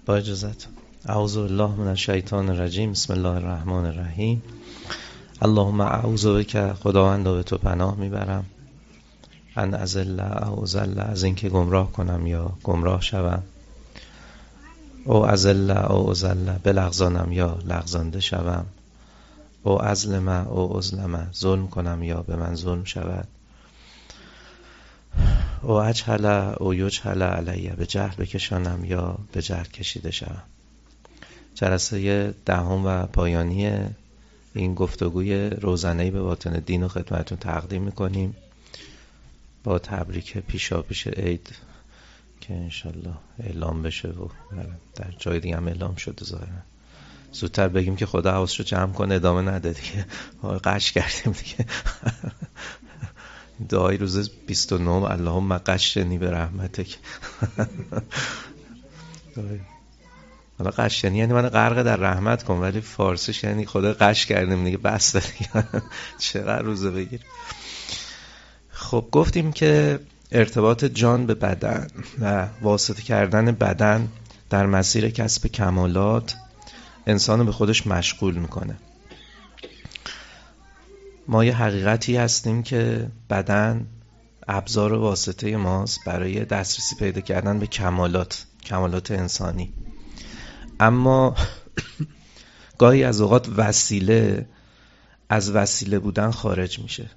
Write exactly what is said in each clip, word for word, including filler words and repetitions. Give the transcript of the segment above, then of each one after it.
با اجازت. اعوذ بالله من الشیطان الرجیم. بسم الله الرحمن الرحیم. اللهم اعوذ بک، خداوندا به تو پناه میبرم، ان اضل او اضل، از اینکه گمراه کنم یا گمراه شوم، او اضل او اضل، بلغزانم یا لغزانده شوم، او اظلم او اظلم، ظلم کنم یا به من ظلم شود، او اجهل او یجهل علیه، به جهل بکشانم یا به جهل کشیده شوم. جلسه دهم و پایانی این گفتگوی روزانه‌ای به باطن دین و خدمتتون تقدیم میکنیم با تبریک پیشا پیش عید که انشالله اعلام بشه و در جای دیگه هم اعلام شده. ظاهرا زودتر بگیم که خدا حواسشو جمع کنه، ادامه نده دیگه. قش کردیم دیگه. دعای روز بیست و نه، اللهم قشنی به رحمتک. حالا قشنی یعنی من غرق در رحمت کن، ولی فارسیش یعنی خدا قش کردیم دیگه، بس دیگه. چقدر روزه بگیر. خب گفتیم که ارتباط جان به بدن و واسطه کردن بدن در مسیر کسب کمالات انسانو به خودش مشغول میکنه. ما یه حقیقتی هستیم که بدن ابزار و واسطه ماست برای دسترسی پیدا کردن به کمالات کمالات انسانی، اما گاهی از اوقات وسیله از وسیله بودن خارج میشه.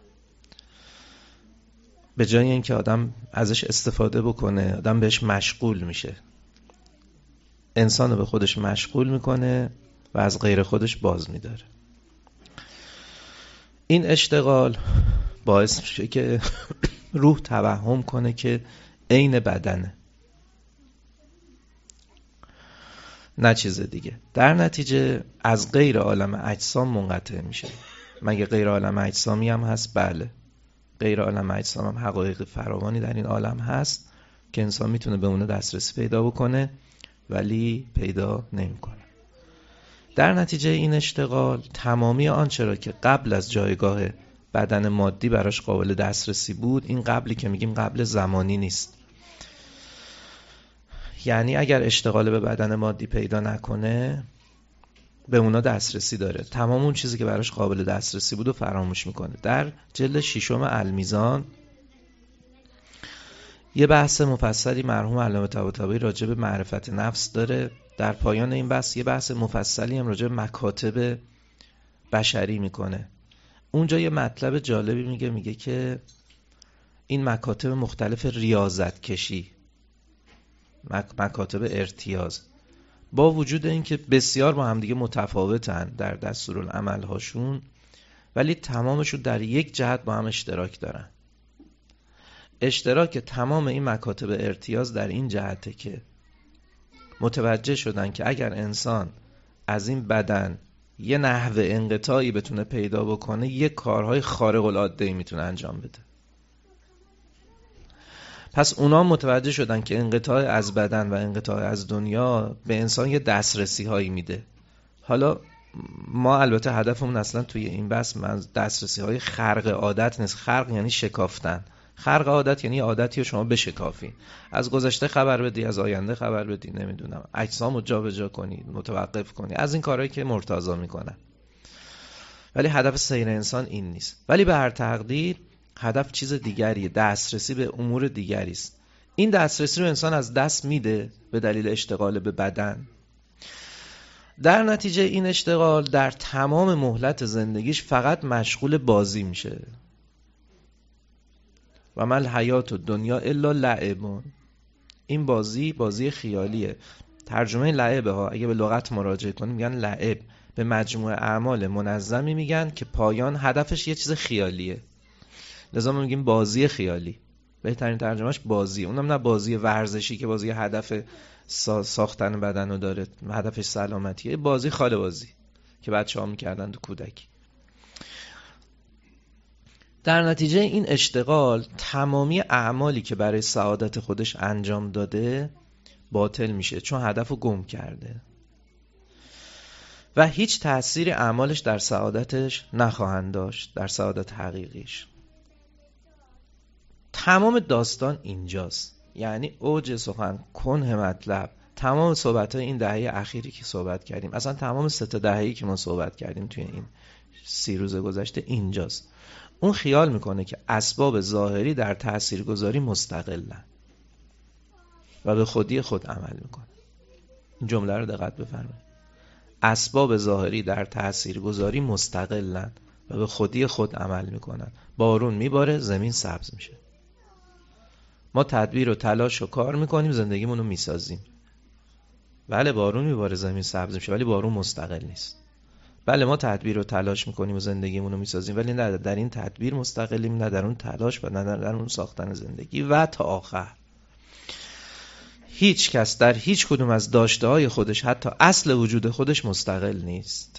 به جای اینکه آدم ازش استفاده بکنه، آدم بهش مشغول میشه. انسانو به خودش مشغول میکنه و از غیر خودش باز میداره. این اشتغال باعث میشه که روح توهم کنه که عین بدنه، نه چیز دیگه. در نتیجه از غیر عالم اجسام منقطع میشه. مگه غیر عالم اجسامی هم هست؟ بله، غیر عالم اجسام هم حقایق فراوانی در این عالم هست که انسان میتونه به اون دسترسی پیدا بکنه ولی پیدا نمیکنه. در نتیجه این اشتغال تمامی آنچه را که قبل از جایگاه بدن مادی براش قابل دسترسی بود، این قبلی که میگیم قبل زمانی نیست. یعنی اگر اشتغال به بدن مادی پیدا نکنه، به اونا دسترسی داره، تمام اون چیزی که براش قابل دسترسی بود و فراموش میکنه. در جلد ششم المیزان یه بحث مفصلی مرحوم علامه طباطبایی راجع به معرفت نفس داره. در پایان این بحث یه بحث مفصلی هم راجع به مکاتب بشری میکنه. اونجا یه مطلب جالبی میگه، میگه که این مکاتب مختلف ریاضت کشی، مکاتب ارتیاز، با وجود اینکه بسیار با هم دیگه متفاوتن در دستورالعمل هاشون، ولی تمامشون در یک جهت با هم اشتراک دارن. اشتراک تمام این مکاتب ارتیاز در این جهته که متوجه شدن که اگر انسان از این بدن یه نحوه انقطاعی بتونه پیدا بکنه، یه کارهای خارق العاده‌ای میتونه انجام بده. پس اونا متوجه شدن که انقطاع از بدن و انقطاع از دنیا به انسان یه دسترسی هایی میده. حالا ما البته هدفمون اصلا توی این بحث من دسترسی های خرق عادت نیست. خرق یعنی شکافتن. خرق عادت یعنی عادتی رو شما بشکافی، از گذشته خبر بدی، از آینده خبر بدی، نمیدونم اجسامو جا به جا کنی، متوقف کنی، از این کارهایی که مرتضی میکنن. ولی هدف سیر انسان این نیست. ولی به هر تقدیر هدف چیز دیگریه، دسترسی به امور دیگری است. این دسترسی رو انسان از دست میده به دلیل اشتغال به بدن. در نتیجه این اشتغال در تمام مهلت زندگیش فقط مشغول بازی میشه. و مل حیات دنیا الا لعبون. این بازی بازی خیالیه. ترجمه لعبه ها اگه به لغت مراجعه کنیم میگن لعب به مجموعه اعمال منظمی میگن که پایان هدفش یه چیز خیالیه. لذا ما میگیم بازی خیالی. بهترین ترجمهش بازی. اونم نه بازی ورزشی که بازی هدف ساختن بدن رو داره، هدفش سلامتیه. بازی خاله بازی که بچه‌ها میکردن تو کودکی. در نتیجه این اشتغال تمامی اعمالی که برای سعادت خودش انجام داده باطل میشه، چون هدفو گم کرده و هیچ تأثیری اعمالش در سعادتش نخواهند داشت، در سعادت حقیقیش. تمام داستان اینجاست. یعنی اوج سخن، کنه مطلب، تمام صحبت‌های این دهه اخیری که صحبت کردیم، اصلا تمام سه تا دهه‌ای که ما صحبت کردیم توی این سی روز گذشته اینجاست. اون خیال میکنه که اسباب ظاهری در تاثیرگذاری مستقلن و به خودی خود عمل میکنه. این جمله رو دقت بفرمایید. اسباب ظاهری در تاثیرگذاری مستقلن و به خودی خود عمل میکنن. بارون میباره، زمین سبز میشه. ما تدبیر و تلاش و کار میکنیم، زندگیمون رو میسازیم. بله بارون میباره، زمین سبز میشه، ولی بارون مستقل نیست. بله ما تدبیر و تلاش میکنیم و زندگیمون رو میسازیم، ولی نه در این تدبیر مستقلیم، نه در اون تلاش و نه در اون ساختن زندگی. و تا آخر هیچ کس در هیچ کدوم از داشته های خودش، حتی اصل وجود خودش، مستقل نیست.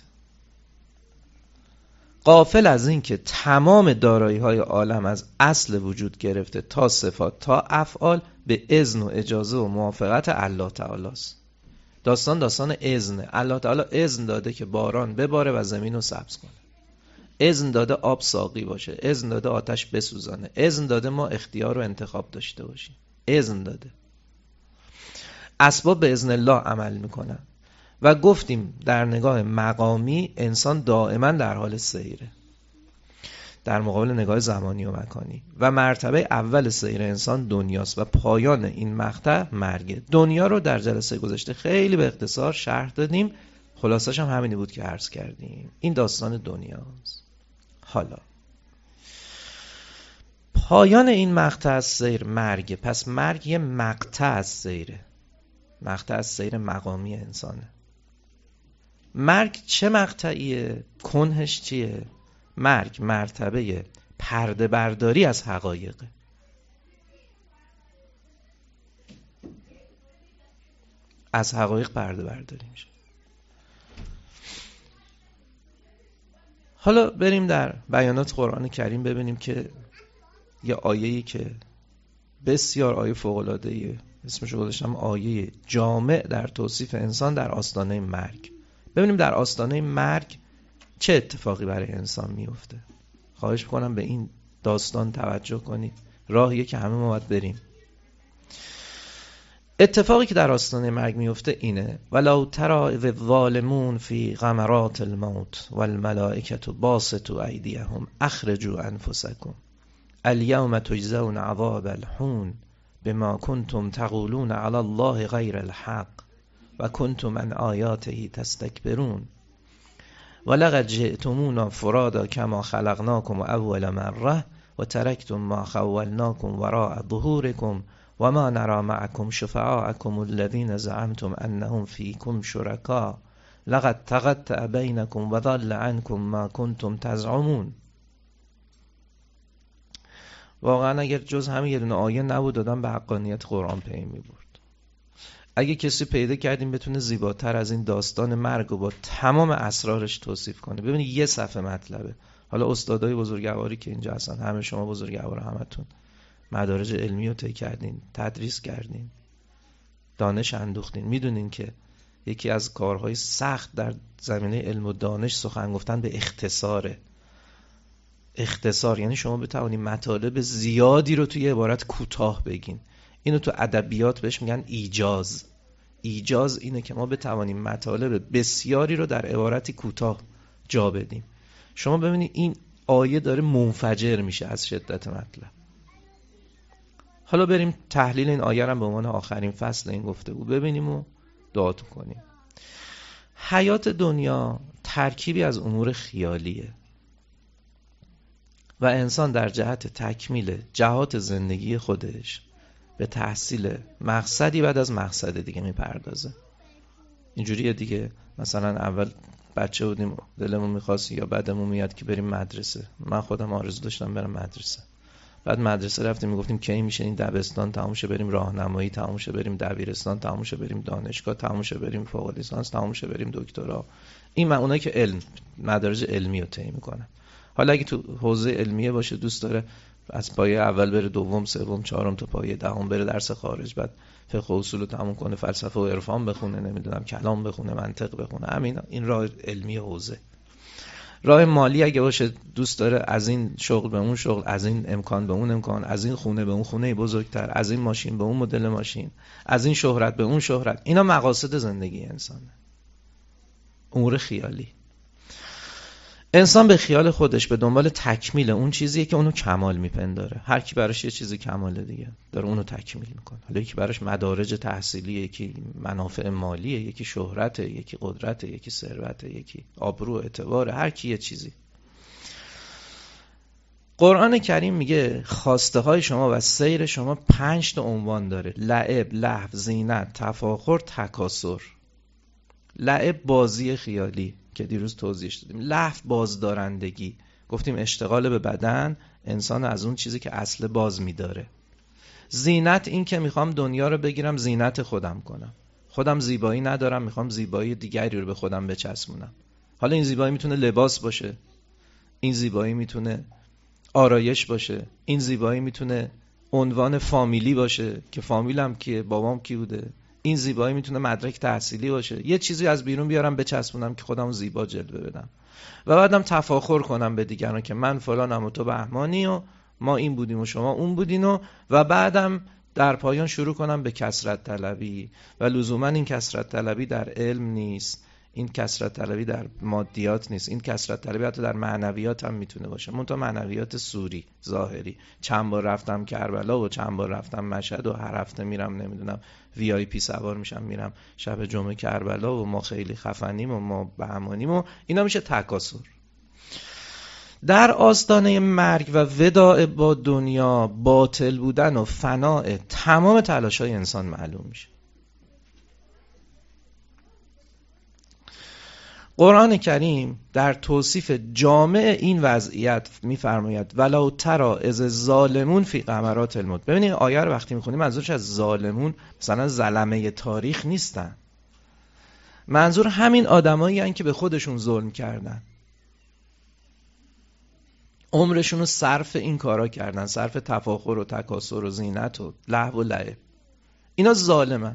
غافل از این که تمام دارایی های عالم از اصل وجود گرفته تا صفات تا افعال به اذن و اجازه و موافقت الله تعالی است. داستان داستان اذنه. الله تعالی اذن داده که باران بباره و زمین رو سبز کنه. اذن داده آب ساقی باشه. اذن داده آتش بسوزانه. اذن داده ما اختیار و انتخاب داشته باشیم. اذن داده. اسباب به اذن الله عمل میکنن. و گفتیم در نگاه مقامی انسان دائما در حال سیره، در مقابل نگاه زمانی و مکانی. و مرتبه اول سیر انسان دنیاست و پایان این مقطع مرگه. دنیا رو در جلسه گذشته خیلی به اختصار شرح دادیم، خلاصش هم همینی بود که عرض کردیم. این داستان دنیاست. حالا پایان این مقطع از سیر مرگه. پس مرگ یه مقطع از سیره، مقطع از سیر مقامی انسانه. مرگ چه مقطعیه؟ کنهش چیه؟ مرگ مرتبه پرده برداری از حقایقه. از حقایق پرده برداری میشه. حالا بریم در بیانات قرآن کریم ببینیم که یه آیه‌ای که بسیار آیه فوق‌العاده‌ایه، اسمشو گذاشتم آیه جامع در توصیف انسان در آستانه مرگ. ببینیم در آستانه مرگ چه اتفاقی برای انسان میفته. خواهش میکنم به این داستان توجه کنید، راهیه که همه ما باید بریم. اتفاقی که در آستانه مرگ میفته اینه: ولو تری اذ الظالمون فی غمرات الموت والملائکة باسطوا ایدیهم اخرجوا انفسکم الیوم تجزون عذاب الهون بما کنتم تقولون علی الله غیر الحق و کنتم عن آیاته تستکبرون ولقد جئتمونا فرادا كما خلقناكم اول مره و ترکتم ما خولناكم وراء ظهوركم و ما نرى معكم شفعاءكم الذين زعمتم انهم فيكم شركاء لقد تقطع بينكم وضل عنكم ما كنتم تزعمون. واقعا اگر جز همین یه دونه آیه نبود دادم به حقانیت قرآن پی می‌برد. اگه کسی پیدا کردیم بتونه زیباتر از این داستان مرگ و با تمام اسرارش توصیف کنه. ببینید یه صفحه مطلبه. حالا استادای بزرگواری که اینجا هستن، همه شما بزرگوار، همتون مدارج علمی رو طی کردین، تدریس کردین، دانش اندوختین، میدونین که یکی از کارهای سخت در زمینه علم و دانش سخن گفتن به اختصاره. اختصار یعنی شما بتوانید مطالب زیادی رو توی عبارت کوتاه بگین. اینو تو ادبیات بهش میگن ایجاز. ایجاز اینه که ما بتوانیم مطالب بسیاری رو در عبارتی کوتاه جا بدیم. شما ببینید این آیه داره منفجر میشه از شدت مطلب. حالا بریم تحلیل این آیه رو به عنوان آخرین فصل این گفتگو ببینیم و دعا کنیم. حیات دنیا ترکیبی از امور خیالیه و انسان در جهت تکمیل جهات زندگی خودش به تحصیل مقصدی بعد از مقصد دیگه میپردازه. اینجوریه دیگه. مثلا اول بچه بودیم دلمون میخواست یا بعدمون میاد که بریم مدرسه. من خودم آرزو داشتم برم مدرسه. بعد مدرسه رفتیم میگفتیم کی میشه این دبستان تموم شه بریم راهنمایی تموم شه بریم دبیرستان تموم شه بریم دانشگاه تموم شه بریم فوق لیسانس تموم شه بریم دکترا. این اونایی که علم مدارج علمی رو طی میکنن. حالا اگه تو حوزه علمیه باشه دوست داره از پایه اول بره دوم سوم چهارم تا پایه دهم بره درس خارج، بعد فقه و اصول رو تموم کنه، فلسفه و عرفان بخونه، نمیدونم کلام بخونه، منطق بخونه. همین این راه علمی حوزه. راه مالی اگه باشه دوست داره از این شغل به اون شغل، از این امکان به اون امکان، از این خونه به اون خونه بزرگتر، از این ماشین به اون مدل ماشین، از این شهرت به اون شهرت. اینا مقاصد زندگی انسانه، امور خیالی. انسان به خیال خودش به دنبال تکمیل اون چیزیه که اونو کمال میپنداره. هر کی براش یه چیزی کماله دیگه داره اونو تکمیل میکنه. حالا یکی براش مدارج تحصیلیه، یکی منافع مالیه، یکی شهرته، یکی قدرته، یکی ثروته، یکی آبرو اعتباره، هر کی یه چیزی. قرآن کریم میگه خواسته های شما و سیر شما پنج تا عنوان داره: لعب، لهو، زینت، تفاخر، تکاسر. لعب بازی خیالی که دیروز توضیحش دادیم. لهو بازدارندگی، گفتیم اشتغال به بدن انسان از اون چیزی که اصل باز میداره. زینت این که میخوام دنیا رو بگیرم زینت خودم کنم، خودم زیبایی ندارم میخوام زیبایی دیگری رو به خودم بچسبونم. حالا این زیبایی میتونه لباس باشه، این زیبایی میتونه آرایش باشه، این زیبایی میتونه عنوان فامیلی باشه که فامیلم کیه، بابام کی بوده، این زیبایی میتونه مدرک تحصیلی باشه، یه چیزی از بیرون بیارم بچسبونم که خودمو زیبا جلوه بدم و بعدم تفاخر کنم به دیگران که من فلانم و تو بهمانی و ما این بودیم و شما اون بودین و و بعدم در پایان شروع کنم به کثرت طلبی. و لزوما این کثرت طلبی در علم نیست، این کثرت طلبی در مادیات نیست، این کثرت طلبی حتی در معنویات هم میتونه باشه، منتها معنویات سوری ظاهری. چند بار رفتم کربلا و چند بار رفتم مشهد و هر هفته میرم نمیدونم وی آی پی سوار میشم میرم شب جمعه کربلا و ما خیلی خفنیم و ما بهمانیم و اینا میشه تکاسر. در آستانه مرگ و وداع با دنیا باطل بودن و فناء تمام تلاش‌های انسان معلوم میشه. قرآن کریم در توصیف جامع این وضعیت میفرماید ولو تری اذ الظالمون فی غمرات الموت. ببینید آیه رو وقتی میخونیم منظورش از ظالمون مثلا ظلمه تاریخ نیستن، منظور همین آدمایی هستن که به خودشون ظلم کردن، عمرشون رو صرف این کارا کردن، صرف تفاخر و تکاسر و زینت و لهو و لعب. اینا ظالمن.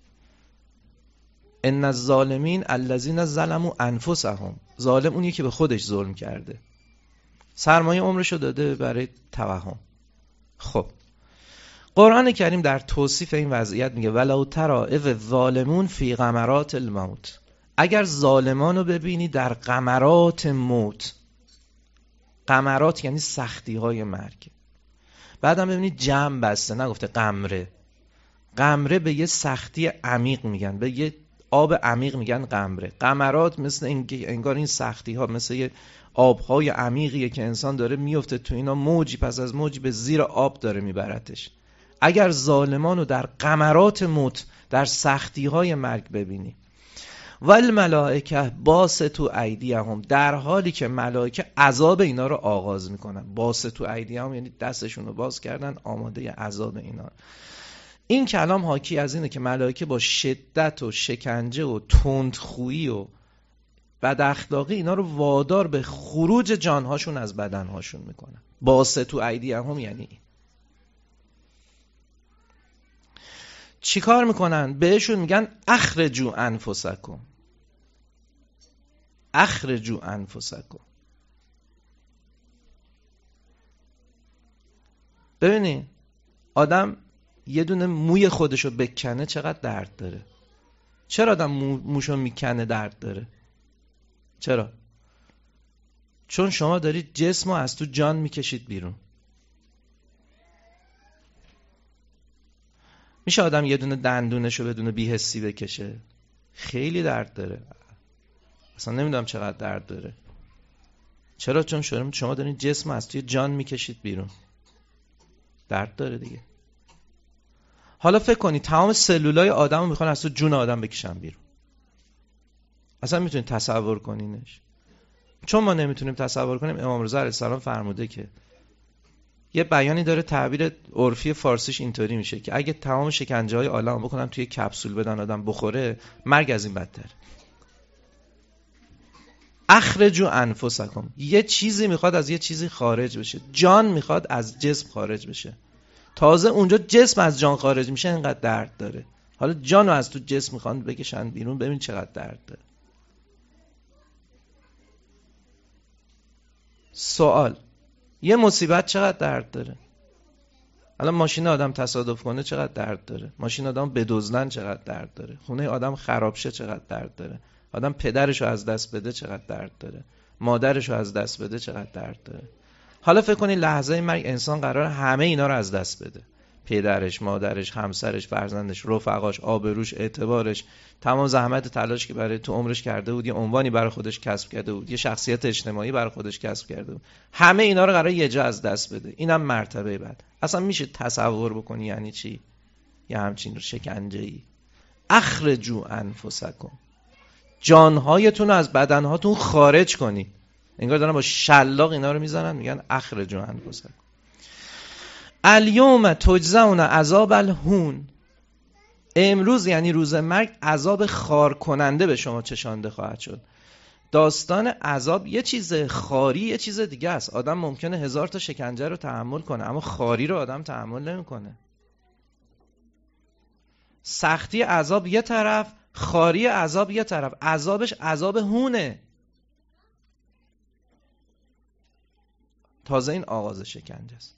ان الظالمین الذین ظلموا انفسهم. ظالم اونیه که به خودش ظلم کرده، سرمایه عمرشو داده برای توهم. خب قرآن کریم در توصیف این وضعیت میگه ولو تری اذ الظالمون فی غمرات الموت. اگر ظالمانو ببینی در غمرات موت، غمرات یعنی سختی های مرگ، بعدم ببینید جمع بسته، نگفته غمره. غمره به یه سختی عمیق میگن، به یه آب عمیق میگن غمره. غمرات مثل انگار این سختی ها مثل یه آبهای عمیقیه که انسان داره میفته تو اینا، موجی پس از موجی به زیر آب داره میبرتش. اگر ظالمانو در غمرات موت، در سختی های مرگ ببینی، والملائکه باسطوا ایدیهم، در حالی که ملائکه عذاب اینا رو آغاز میکنن. باسطوا ایدیهم یعنی دستشون رو باز کردن آماده عذاب اینا. این کلام حاکی از اینه که ملائکه با شدت و شکنجه و تندخویی و بد اخلاقی اینا رو وادار به خروج جانهاشون از بدنهاشون میکنن. باسطوا ایدیهم یعنی چی کار میکنن؟ بهشون میگن اخرجوا انفسکم، اخرجوا انفسکم. ببینید آدم یه دونه موی خودشو بکنه چقدر درد داره. چرا آدم مو، موشو میکنه درد داره؟ چرا؟ چون شما دارید جسمو از تو جان میکشید بیرون. میشه آدم یه دونه دندونشو بدون بی‌حسی بکشه؟ خیلی درد داره، اصلا نمیدونم چقدر درد داره. چرا؟ چون شما دارید جسمو از توی جان میکشید بیرون، درد داره دیگه. حالا فکر کنید تمام سلولای آدمو میخوان از تو جون آدم بکشن بیرون. اصلا میتونید تصور کنینش؟ چون ما نمیتونیم تصور کنیم، امام رضا علیه السلام فرموده که یه بیانی داره، تعبیر عرفی فارسیش اینطوری میشه که اگه تمام شکنجه های عالم بکنن توی کپسول بدن آدم بخوره، مرگ از این بدتر. اخرجوا انفسکم، یه چیزی میخواد از یه چیزی خارج بشه، جان میخواد از جسم خارج بشه. تازه اونجا جسم از جان خارج میشه اینقدر درد داره. حالا جانو از تو جسم میخوان بکشن بیرون، ببین چقدر درد داره. سوال، یه مصیبت چقدر درد داره؟ الان ماشین آدم تصادف کنه چقدر درد داره؟ ماشین آدم بدزدن چقدر درد داره؟ خونه آدم خراب شه چقدر درد داره؟ آدم پدرشو از دست بده چقدر درد داره؟ مادرشو از دست بده چقدر درد داره؟ حالا فکر کنید لحظه مرگ انسان قرار همه اینا رو از دست بده. پدرش، مادرش، همسرش، فرزندش، رفقاش، آبروش، اعتبارش، تمام زحمت تلاش که برای تو عمرش کرده بود، یه عنوانی برای خودش کسب کرده بود، یه شخصیت اجتماعی برای خودش کسب کرده بود، همه اینا رو قرار یه جا از دست بده. اینم مرتبه بعد. اصلا میشه تصور بکنی یعنی چی؟ یه همچین شکنجه‌ای. اخرجوا انفسکم، جانهایتون رو از بدنهاتون خارج کنید. انگار دارن با شلاق اینا رو میزنن، میگن اخرجوا انفسکم. الیوم تجزون عذاب الهون، امروز یعنی روز مرگ عذاب خار کننده به شما چشانده خواهد شد. داستان عذاب یه چیز، خاری یه چیز دیگه است. آدم ممکنه هزار تا شکنجه رو تحمل کنه اما خاری رو آدم تحمل نمیکنه. سختی عذاب یه طرف، خاری عذاب یه طرف. عذابش عذاب هونه. تازه این آغاز شکنجه است.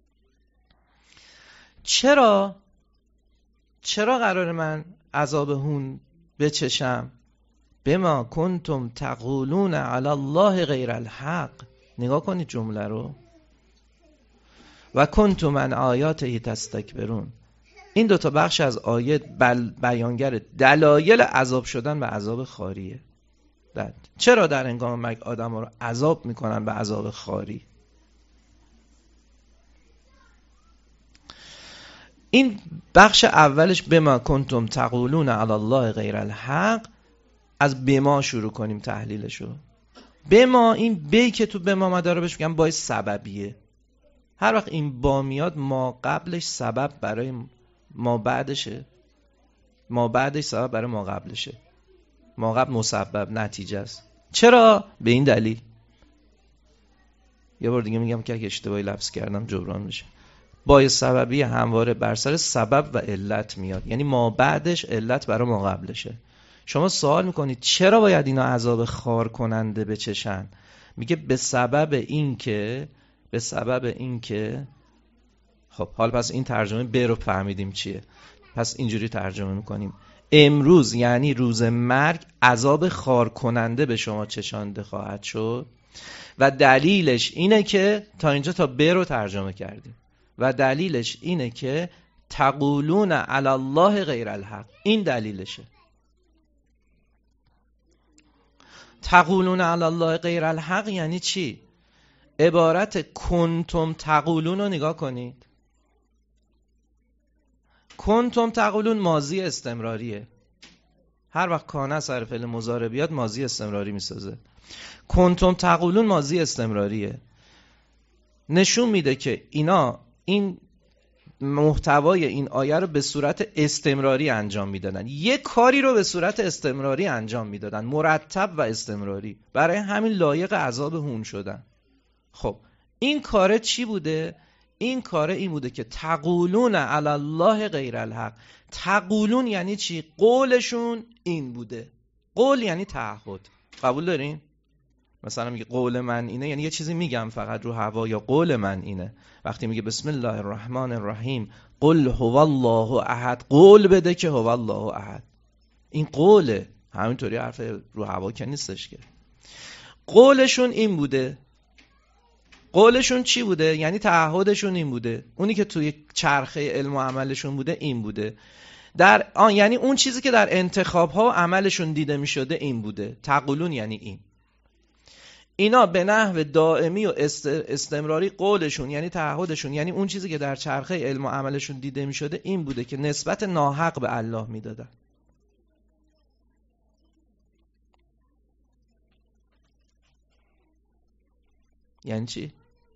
چرا چرا قرار من عذاب هون بچشم؟ بما کنتم تقولون علی الله غیر الحق. نگاه کنید جمله رو. و کنتم عن آیاته تستکبرون. این دوتا بخش از آیه بیانگر دلایل عذاب شدن به عذاب خاریه. بعد چرا در هنگام مرگ آدم رو عذاب میکنن به عذاب خاری؟ این بخش اولش بما کنتم تقولون علی الله غیر الحق، از بما شروع کنیم تحلیلشو. بما، این بی که تو بما مداره بهش میگن بای سببیه. هر وقت این با میاد ما قبلش سبب برای ما بعدشه، ما بعدش سبب برای ما قبلشه. ما قبل مسبب نتیجه است. چرا؟ به این دلیل. یه بار دیگه میگم که اگه اشتباهی لفظ کردم جبران میشه. بای سببی همواره بر سر سبب و علت میاد، یعنی ما بعدش علت برای ما قبلشه. شما سوال میکنید چرا باید اینا عذاب خار کننده بچشن؟ میگه به سبب این که به سبب این که خب حال پس این ترجمه ب رو فهمیدیم چیه. پس اینجوری ترجمه میکنیم امروز یعنی روز مرگ عذاب خار کننده به شما چشانده خواهد شد و دلیلش اینه که تا اینجا تا ب رو ترجمه کردیم و دلیلش اینه که تقولون علی الله غیر الحق. این دلیلشه. تقولون علی الله غیر الحق یعنی چی؟ عبارت کنتم تقولون رو نگاه کنید. کنتم تقولون ماضی استمراریه. هر وقت کانه سر فعل مضارع بیاد ماضی استمراری میسازه. کنتم تقولون ماضی استمراریه. نشون میده که اینا این محتوای این آیه رو به صورت استمراری انجام میدادن. یک کاری رو به صورت استمراری انجام میدادن، مرتب و استمراری. برای همین لایق عذاب هون شدن. خب این کار چی بوده؟ این کار این بوده که تقولون علی الله غیر الحق. تقولون یعنی چی؟ قولشون این بوده. قول یعنی تعهد. قبول دارین؟ مثلا میگه قول من اینه، یعنی یه چیزی میگم فقط رو هوا، یا قول من اینه. وقتی میگه بسم الله الرحمن الرحیم قل هو الله احد، قول بده که هو الله احد. این قوله، همینطوری حرف رو هوا که نیستش که. قولشون این بوده. قولشون چی بوده؟ یعنی تعهدشون این بوده. اونی که توی چرخه علم و عملشون بوده این بوده. در آن یعنی اون چیزی که در انتخاب ها و عملشون دیده می شده این بوده. تقولون یعنی این. اینا به نحو دائمی و استمراری قولشون یعنی تعهدشون یعنی اون چیزی که در چرخه علم و عملشون دیده می شده این بوده که نسبت ناحق به الله می دادن. یعنی چی؟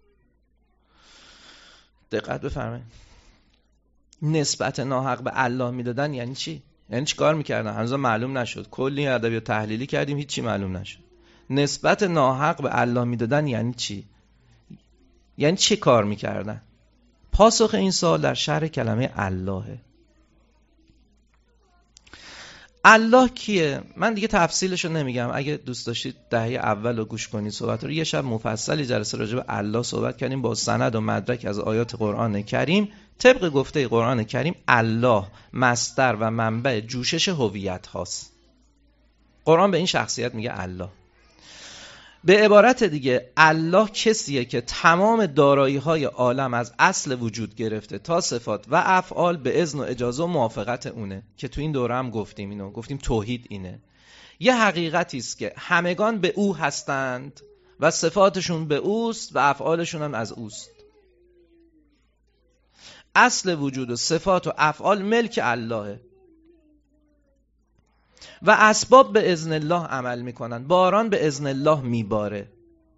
دقت بفرمایید. نسبت ناحق به الله میدادن یعنی چی؟ یعنی چی کار میکردن؟ هنوز معلوم نشد. کلی ادبیات تحلیلی کردیم هیچی معلوم نشد. نسبت ناحق به الله میدادن یعنی چی؟ یعنی چی کار میکردن؟ پاسخ این سوال در شرح کلمه اللهه. الله کیه؟ من دیگه تفصیلشو نمیگم، اگه دوست داشتید دهه اول رو گوش کنید صحبت رو. یه شب مفصلی جلسه راجع به الله صحبت کردیم با سند و مدرک از آیات قرآن کریم. طبق گفته قرآن کریم الله مصدر و منبع جوشش هویت هاست. قرآن به این شخصیت میگه الله. به عبارت دیگه الله کسیه که تمام دارایی های عالم از اصل وجود گرفته تا صفات و افعال به اذن و اجازه و موافقت اونه، که تو این دوره هم گفتیم اینو، گفتیم توحید اینه. یه حقیقتی است که همگان به او هستند و صفاتشون به اوست و افعالشون هم از اوست. اصل وجود و صفات و افعال ملک اللهه و اسباب به اذن الله عمل میکنن. باران به اذن الله میباره،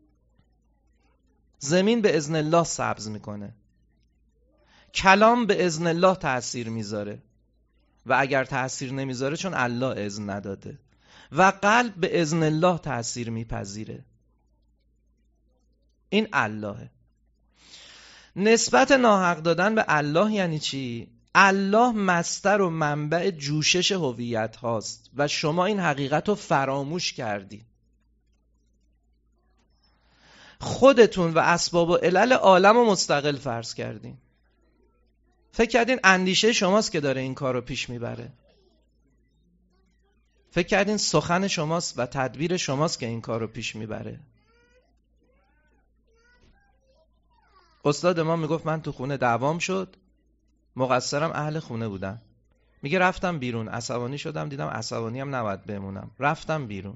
زمین به اذن الله سبز میکنه، کلام به اذن الله تأثیر میذاره و اگر تأثیر نمیذاره چون الله اذن نداده، و قلب به اذن الله تأثیر میپذیره. این اللهه. نسبت ناحق دادن به الله یعنی چی؟ الله مصدر و منبع جوشش هویت هاست و شما این حقیقت رو فراموش کردی. خودتون و اسباب و علل عالم رو مستقل فرض کردین. فکر کردین اندیشه شماست که داره این کار رو پیش میبره. فکر کردین سخن شماست و تدبیر شماست که این کار رو پیش میبره. استاد ما میگفت من تو خونه دعوام شد، مقصرم اهل خونه بودن. میگه رفتم بیرون، عصبانی شدم، دیدم عصبانی هم نباید بمونم، رفتم بیرون.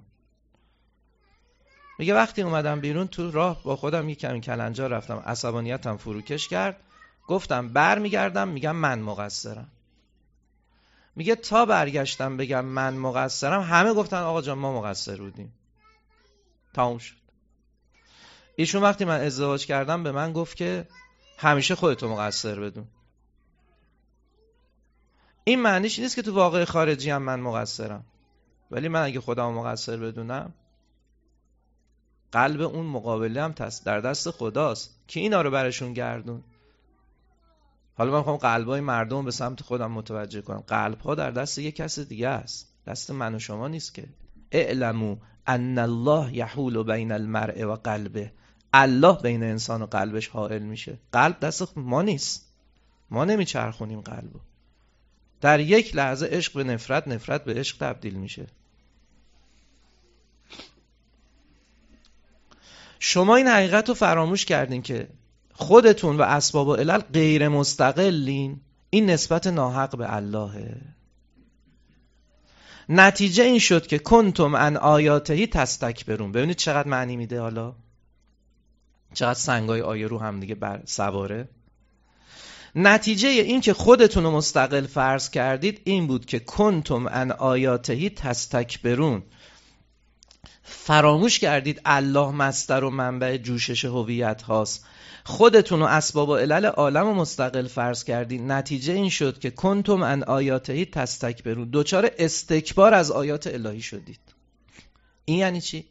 میگه وقتی اومدم بیرون تو راه با خودم یک کمی کلنجار رفتم، عصبانیتم فروکش کرد، گفتم بر میگردم میگم من مقصرم. میگه تا برگشتم بگم من مقصرم همه گفتن آقا جان ما مقصر بودیم. تموم شد. ایشون وقتی من ازدواج کردم به من گفت که همیشه خودتو مقصر بدون. این معنیش نیست که تو واقع خارجی هم من مقصرم، ولی من اگه خودم مقصر بدونم قلب اون مقابله هم در دست خداست که اینا رو برشون گردون. حالا من میخوام قلبای مردم به سمت خودم متوجه کنم. قلبها در دست یک کس دیگه است، دست من و شما نیست که. اعلموا ان الله یحول بین المرء و قلبه. الله بین انسان و قلبش حائل میشه. قلب دست ما نیست، ما نمیچرخونیم قلبو. در یک لحظه عشق به نفرت، نفرت به عشق تبدیل میشه. شما این حقیقت رو فراموش کردین که خودتون و اسباب و علل غیر مستقلین. این نسبت ناحق به اللهه. نتیجه این شد که کنتم عن آیاتهی تستکبرون. ببینید چقدر معنی میده، حالا چقدر سنگای آیه رو هم دیگه بر سواره. نتیجه این که خودتون رو مستقل فرض کردید این بود که کنتم عن آیاتهی تستکبرون. فراموش کردید الله مصدر و منبع جوشش هویت هاست. خودتون و اسباب و علل عالم رو مستقل فرض کردید. نتیجه این شد که کنتم عن آیاتهی تستکبرون. دوچار استکبار از آیات الهی شدید. این یعنی چی؟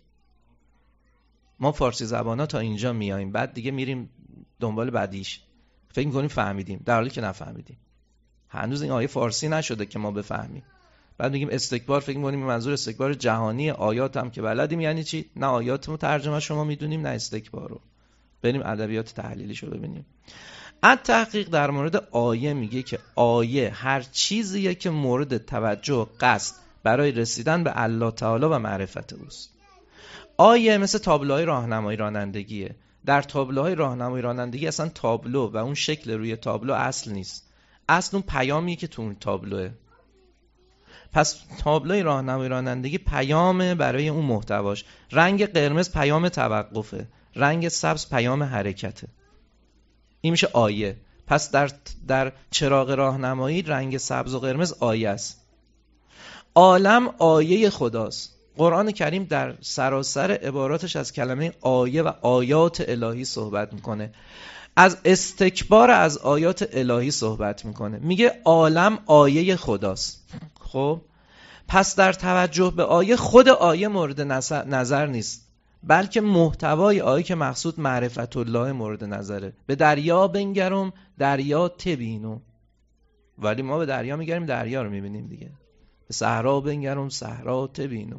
ما فارسی زبانا تا اینجا میاییم، بعد دیگه میریم دنبال بعدیش، فکر می‌کنیم فهمیدیم، در حالی که نفهمیدیم. هنوز این آیه فارسی نشده که ما بفهمیم. بعد میگیم استکبار، فکر می‌کنیم منظور استکبار جهانی. آیات هم که بلدیم یعنی چی؟ نه آیاتمو ترجمه شما میدونیم نه استکبار رو. بریم ادبیات تحلیلیشو ببینیم. ات تحقیق در مورد آیه میگه که آیه هر چیزیه که مورد توجه و قصد برای رسیدن به الله تعالی و معرفت اوست. آیه مثل تابلوهای راهنمایی رانندگیه. در تابلوهای راهنمایی رانندگی اصلا تابلو و اون شکل روی تابلو اصل نیست، اصل اون پیامیه که تو اون تابلوه. پس تابلوی راهنمایی رانندگی پیامه برای اون محتواش. رنگ قرمز پیام توقفه، رنگ سبز پیام حرکته. این میشه آیه. پس در در چراغ راهنمایی رنگ سبز و قرمز آیه است. عالم آیه خداست. قرآن کریم در سراسر عباراتش از کلمه آیه و آیات الهی صحبت میکنه. از استکبار از آیات الهی صحبت میکنه. میگه عالم آیه خداست. خب پس در توجه به آیه، خود آیه مورد نظر نیست، بلکه محتوای آیه که مقصود معرفت الله مورد نظره. به دریا بنگرم دریا تبینو. ولی ما به دریا میگریم دریا رو میبینیم دیگه. صحرا بنگرم صحرا تبینو.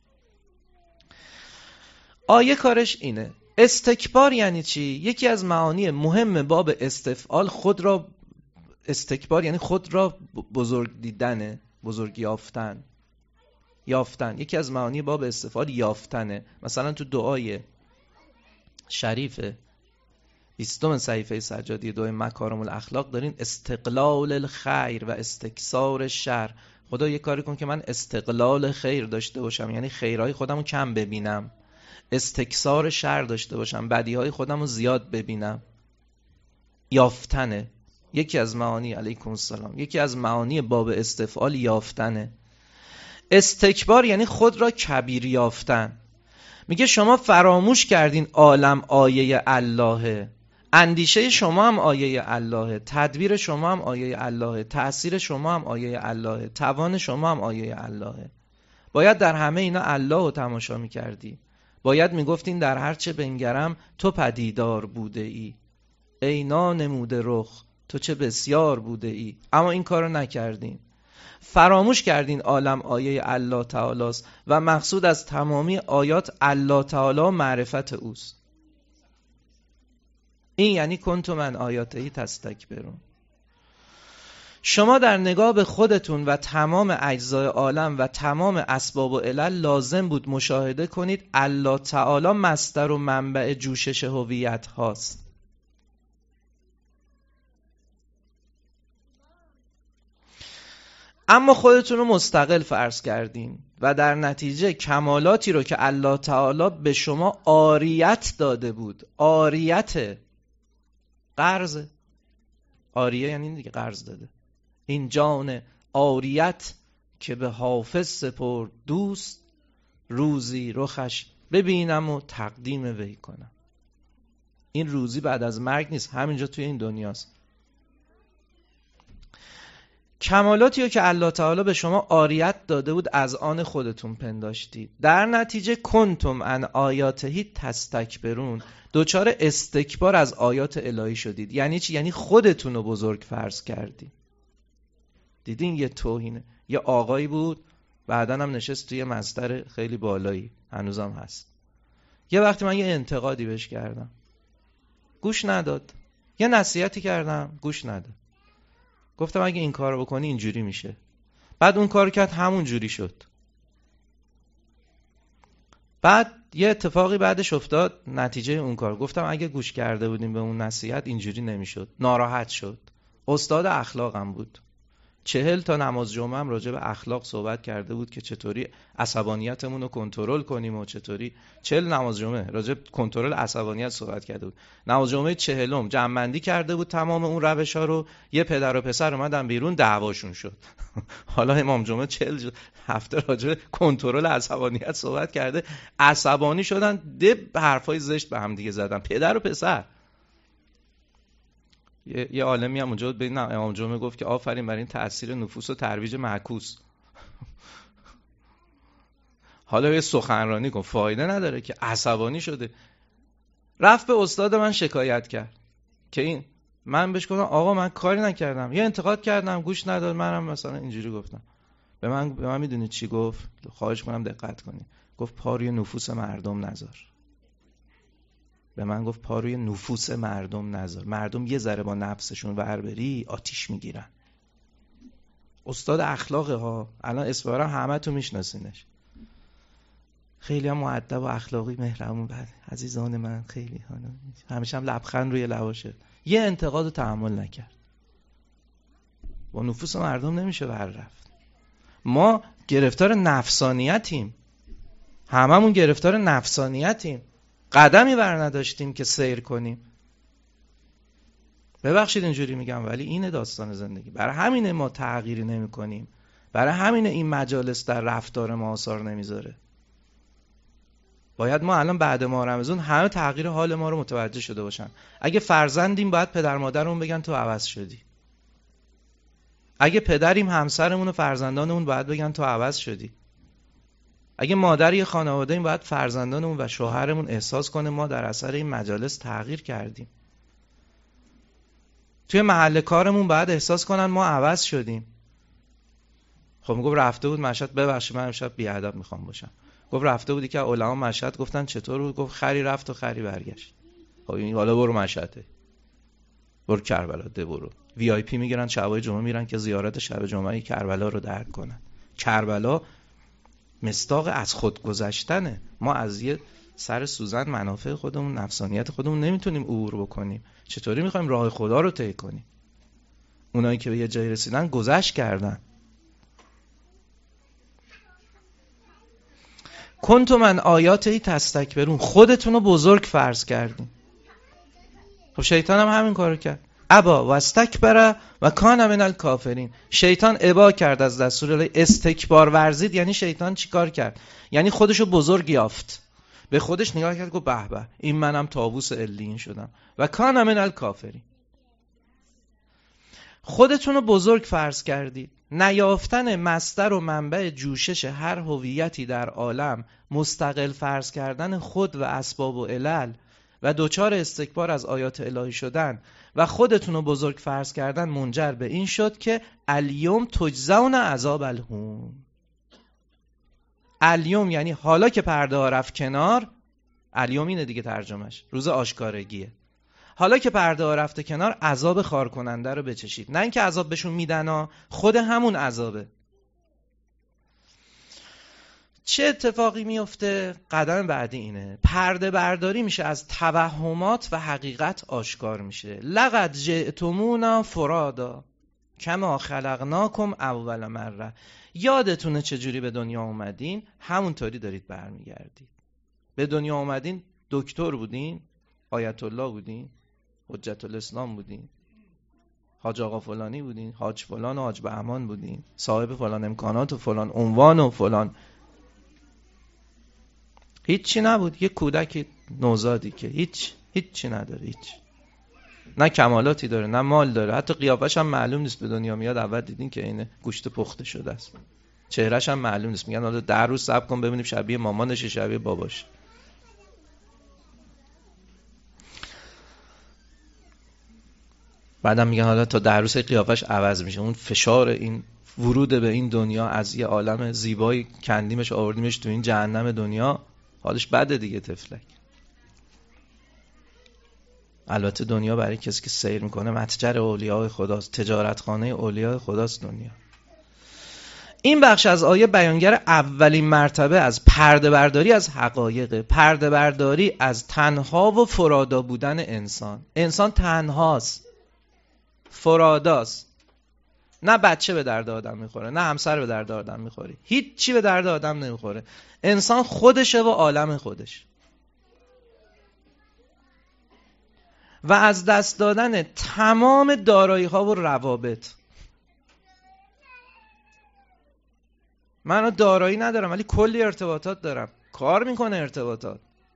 آیه کارش اینه. استکبار یعنی چی؟ یکی از معانی مهم باب استفعال خود را، استکبار یعنی خود را بزرگ دیدنه، بزرگ یافتن. یافتن یکی از معانی باب استفعال یافتنه. مثلا تو دعای شریف بیستم صحیفه سجادی دعای مکارم الاخلاق دارین استقلال الخیر و استکثار شر. خدا یه کاری کن که من استقلال خیر داشته باشم، یعنی خیرهای خودم رو کم ببینم، استکثار شر داشته باشم، بدیهای خودم رو زیاد ببینم. یافتنه یکی از معانی، علیکم السلام، یکی از معانی باب استفعال یافتنه. استکبار یعنی خود را کبیر یافتن. میگه شما فراموش کردین عالم آیه اللهه، اندیشه شما هم آیه اللهه، تدبیر شما هم آیه اللهه، تأثیر شما هم آیه اللهه، توان شما هم آیه اللهه. باید در همه اینا الله رو تماشا میکردی. باید میگفتین در هر چه بنگرم تو پدیدار بوده ای، ای نانموده رخ تو چه بسیار بوده ای. اما این کارو نکردین، فراموش کردین عالم آیه الله تعالی است و مقصود از تمامی آیات الله تعالی معرفت اوست. این یعنی کنتم من آیاته تستکبرون. شما در نگاه به خودتون و تمام اجزای عالم و تمام اسباب و علل لازم بود مشاهده کنید الله تعالی مصدر و منبع جوشش هویت هاست. اما خودتون رو مستقل فرض کردین و در نتیجه کمالاتی رو که الله تعالی به شما عاریت داده بود، عاریت قرض، عاریه یعنی این دیگه قرض داده، این جان عاریت که به حافظ سپرد دوست، روزی رخش ببینم و تقدیم وی کنم. این روزی بعد از مرگ نیست، همینجا توی این دنیاست. کمالاتی رو که الله تعالی به شما عاریت داده بود از آن خودتون پنداشتید، در نتیجه کنتم عن آیاته تستکبرون، دوچار استکبار از آیات الهی شدید. یعنی چی؟ یعنی خودتون رو بزرگ فرض کردید. دیدین یه توهینه. یه آقایی بود بعدن هم نشست توی مصدر خیلی بالایی، هنوزم هست. یه وقتی من یه انتقادی بهش کردم گوش نداد، یه نصیحتی کردم گوش نداد، گفتم اگه این کارو بکنی اینجوری میشه. بعد اون کارو کرد همون جوری شد. بعد یه اتفاقی بعدش افتاد نتیجه اون کار. گفتم اگه گوش کرده بودیم به اون نصیحت اینجوری نمیشد. ناراحت شد. استاد اخلاقم بود. چهل تا نماز جمعه هم راجع به اخلاق صحبت کرده بود که چطوری عصبانیتمون رو کنترل کنیم و چطوری. چهل نماز جمعه راجع به کنترل عصبانیت صحبت کرده بود. نماز جمعه چهلم جمع‌بندی کرده بود تمام اون روش‌ها رو. یه پدر و پسر اومدن بیرون دعواشون شد. حالا امام جمعه چهل هفته راجع به کنترل عصبانیت صحبت کرده، عصبانی شدن، ده حرفای زشت به هم دیگه زدن، پدر و پسر. یه, یه عالمی هم اونجا بین امام جمعه گفت که آفرین بر این تأثیر نفوس و ترویج معکوس. حالا یه سخنرانی کن، فایده نداره که، عصبانی شده. رفت به استاد من شکایت کرد که این، من بهش گفتم آقا من کاری نکردم، یه انتقاد کردم گوش نداد، منم مثلا اینجوری گفتم. به من به من میدونید چی گفت؟ خواهش کنم دقت کنید. گفت پا روی نفوس مردم نذار. به من گفت پا روی نفوس مردم نذار. مردم یه ذره با نفسشون ور بری آتیش میگیرن. استاد اخلاقه ها. الان اسمارا همه تو میشناسینش. خیلی هم مؤدب و اخلاقی مهربون. بعد عزیزان من خیلی همیشه هم لبخند روی لباشه. یه انتقاد رو تحمل نکرد. با نفوس مردم نمیشه ور رفت. ما گرفتار نفسانیتیم. هممون گرفتار نفسانیتیم. قدمی بر نداشتیم که سیر کنیم. ببخشید اینجوری میگم ولی اینه داستان زندگی. برای همینه ما تغییری نمی کنیم. برای همینه این مجالس در رفتار ما آثار نمیذاره. باید ما الان بعد ماه رمضان همه تغییر حال ما رو متوجه شده باشن. اگه فرزندیم باید پدر مادرمون بگن تو عوض شدی. اگه پدریم همسرمون و فرزندانمون باید بگن تو عوض شدی. اگه مادری خانواده ایم باید فرزندانمون و شوهرمون احساس کنه ما در اثر این مجالس تغییر کردیم. توی محل کارمون باید احساس کنن ما عوض شدیم. خب میگفت رفته بود مشهد، ببخشید من امشب بیادب میخوام باشم، گفت رفته بودی که علما مشهد گفتن چطور بود، گفت خری رفت و خری برگشت. خب این حالا برو مشهده، برو کربلا ده، برو وی آی پی میگیرن شبای جمعه میرن که زیارت شب جمعه کربلا رو درک کنن. کربلا مصداق از خود گذشتنه. ما از یه سر سوزن منافع خودمون، نفسانیت خودمون نمیتونیم عبور بکنیم، چطوری میخوایم راه خدا رو طی کنیم؟ اونایی که به یه جایی رسیدن گذشت کردن. کنتم من آیاتی تستکبرون، خودتون رو بزرگ فرض کردین. خب شیطان هم همین کارو کرد. ابا و استکبر و کان من الکافرین. شیطان ابا کرد از دستور الله، استکبار ورزید. یعنی شیطان چیکار کرد؟ یعنی خودشو بزرگ یافت، به خودش نگاه کرد گفت به به این منم طاووس علیین شدم. و کان من الکافرین. خودتون رو بزرگ فرض کردید. نیافتن مصدر و منبع جوشش هر هویتی در عالم، مستقل فرض کردن خود و اسباب و علل و دوچار استکبار از آیات الهی شدن و خودتون رو بزرگ فرض کردن منجر به این شد که الیوم تجزون عذاب الهون. الیوم یعنی حالا که پرده ها رفت کنار، الیوم اینه دیگه ترجمهش، روز آشکارگیه. حالا که پرده ها رفته کنار، عذاب خار کننده رو بچشید. نه اینکه عذاب بهشون میدن ها، خود همون عذابه. چه اتفاقی میفته؟ قدم بعدی اینه، پرده برداری میشه از توهمات و حقیقت آشکار میشه. لقد جئتمونا فرادا کما خلقناکم اول مره. یادتونه چجوری به دنیا اومدین؟ همونطوری دارید برمیگردید. به دنیا اومدین دکتر بودین، آیت الله بودین، حجت الاسلام بودین، حاج آقا فلانی بودین، حاج فلان و حاج بهمان بودین، صاحب فلان امکانات و فلان عنوان و فلان. هیچی نبود. یه کودک نوزادی که هیچ هیچی نداره، هیچ نه کمالاتی داره نه مال داره، حتی قیافش هم معلوم نیست. به دنیا میاد اول دیدین که اینه گوشت پخته شده است، چهرهش هم معلوم نیست. میگن حالا ده روز صبر کن ببینیم شبیه مامانش شبیه باباش. بعدم میگن حالا تا ده روز قیافش عوض میشه. اون فشار این ورود به این دنیا، از یه عالم زیبایی کندیمش آوردیمش تو این جهنم دنیا، حالش بده دیگه تفلک. البته دنیا برای کسی که سیر میکنه متجر اولیاء خداست، تجارتخانه اولیاء خداست دنیا. این بخش از آیه بیانگر اولین مرتبه از پرده برداری از حقایق، پرده برداری از تنها و فرادا بودن انسان. انسان تنهاست، فراداست. نه بچه به درد آدم میخوره، نه همسر به درد آدم میخوره، هیچ چی به درد آدم نمیخوره. انسان خودشه و عالم خودش. و از دست دادن تمام دارایی ها و روابط. من دارایی ندارم ولی کلی ارتباطات دارم، کار میکنه ارتباطات.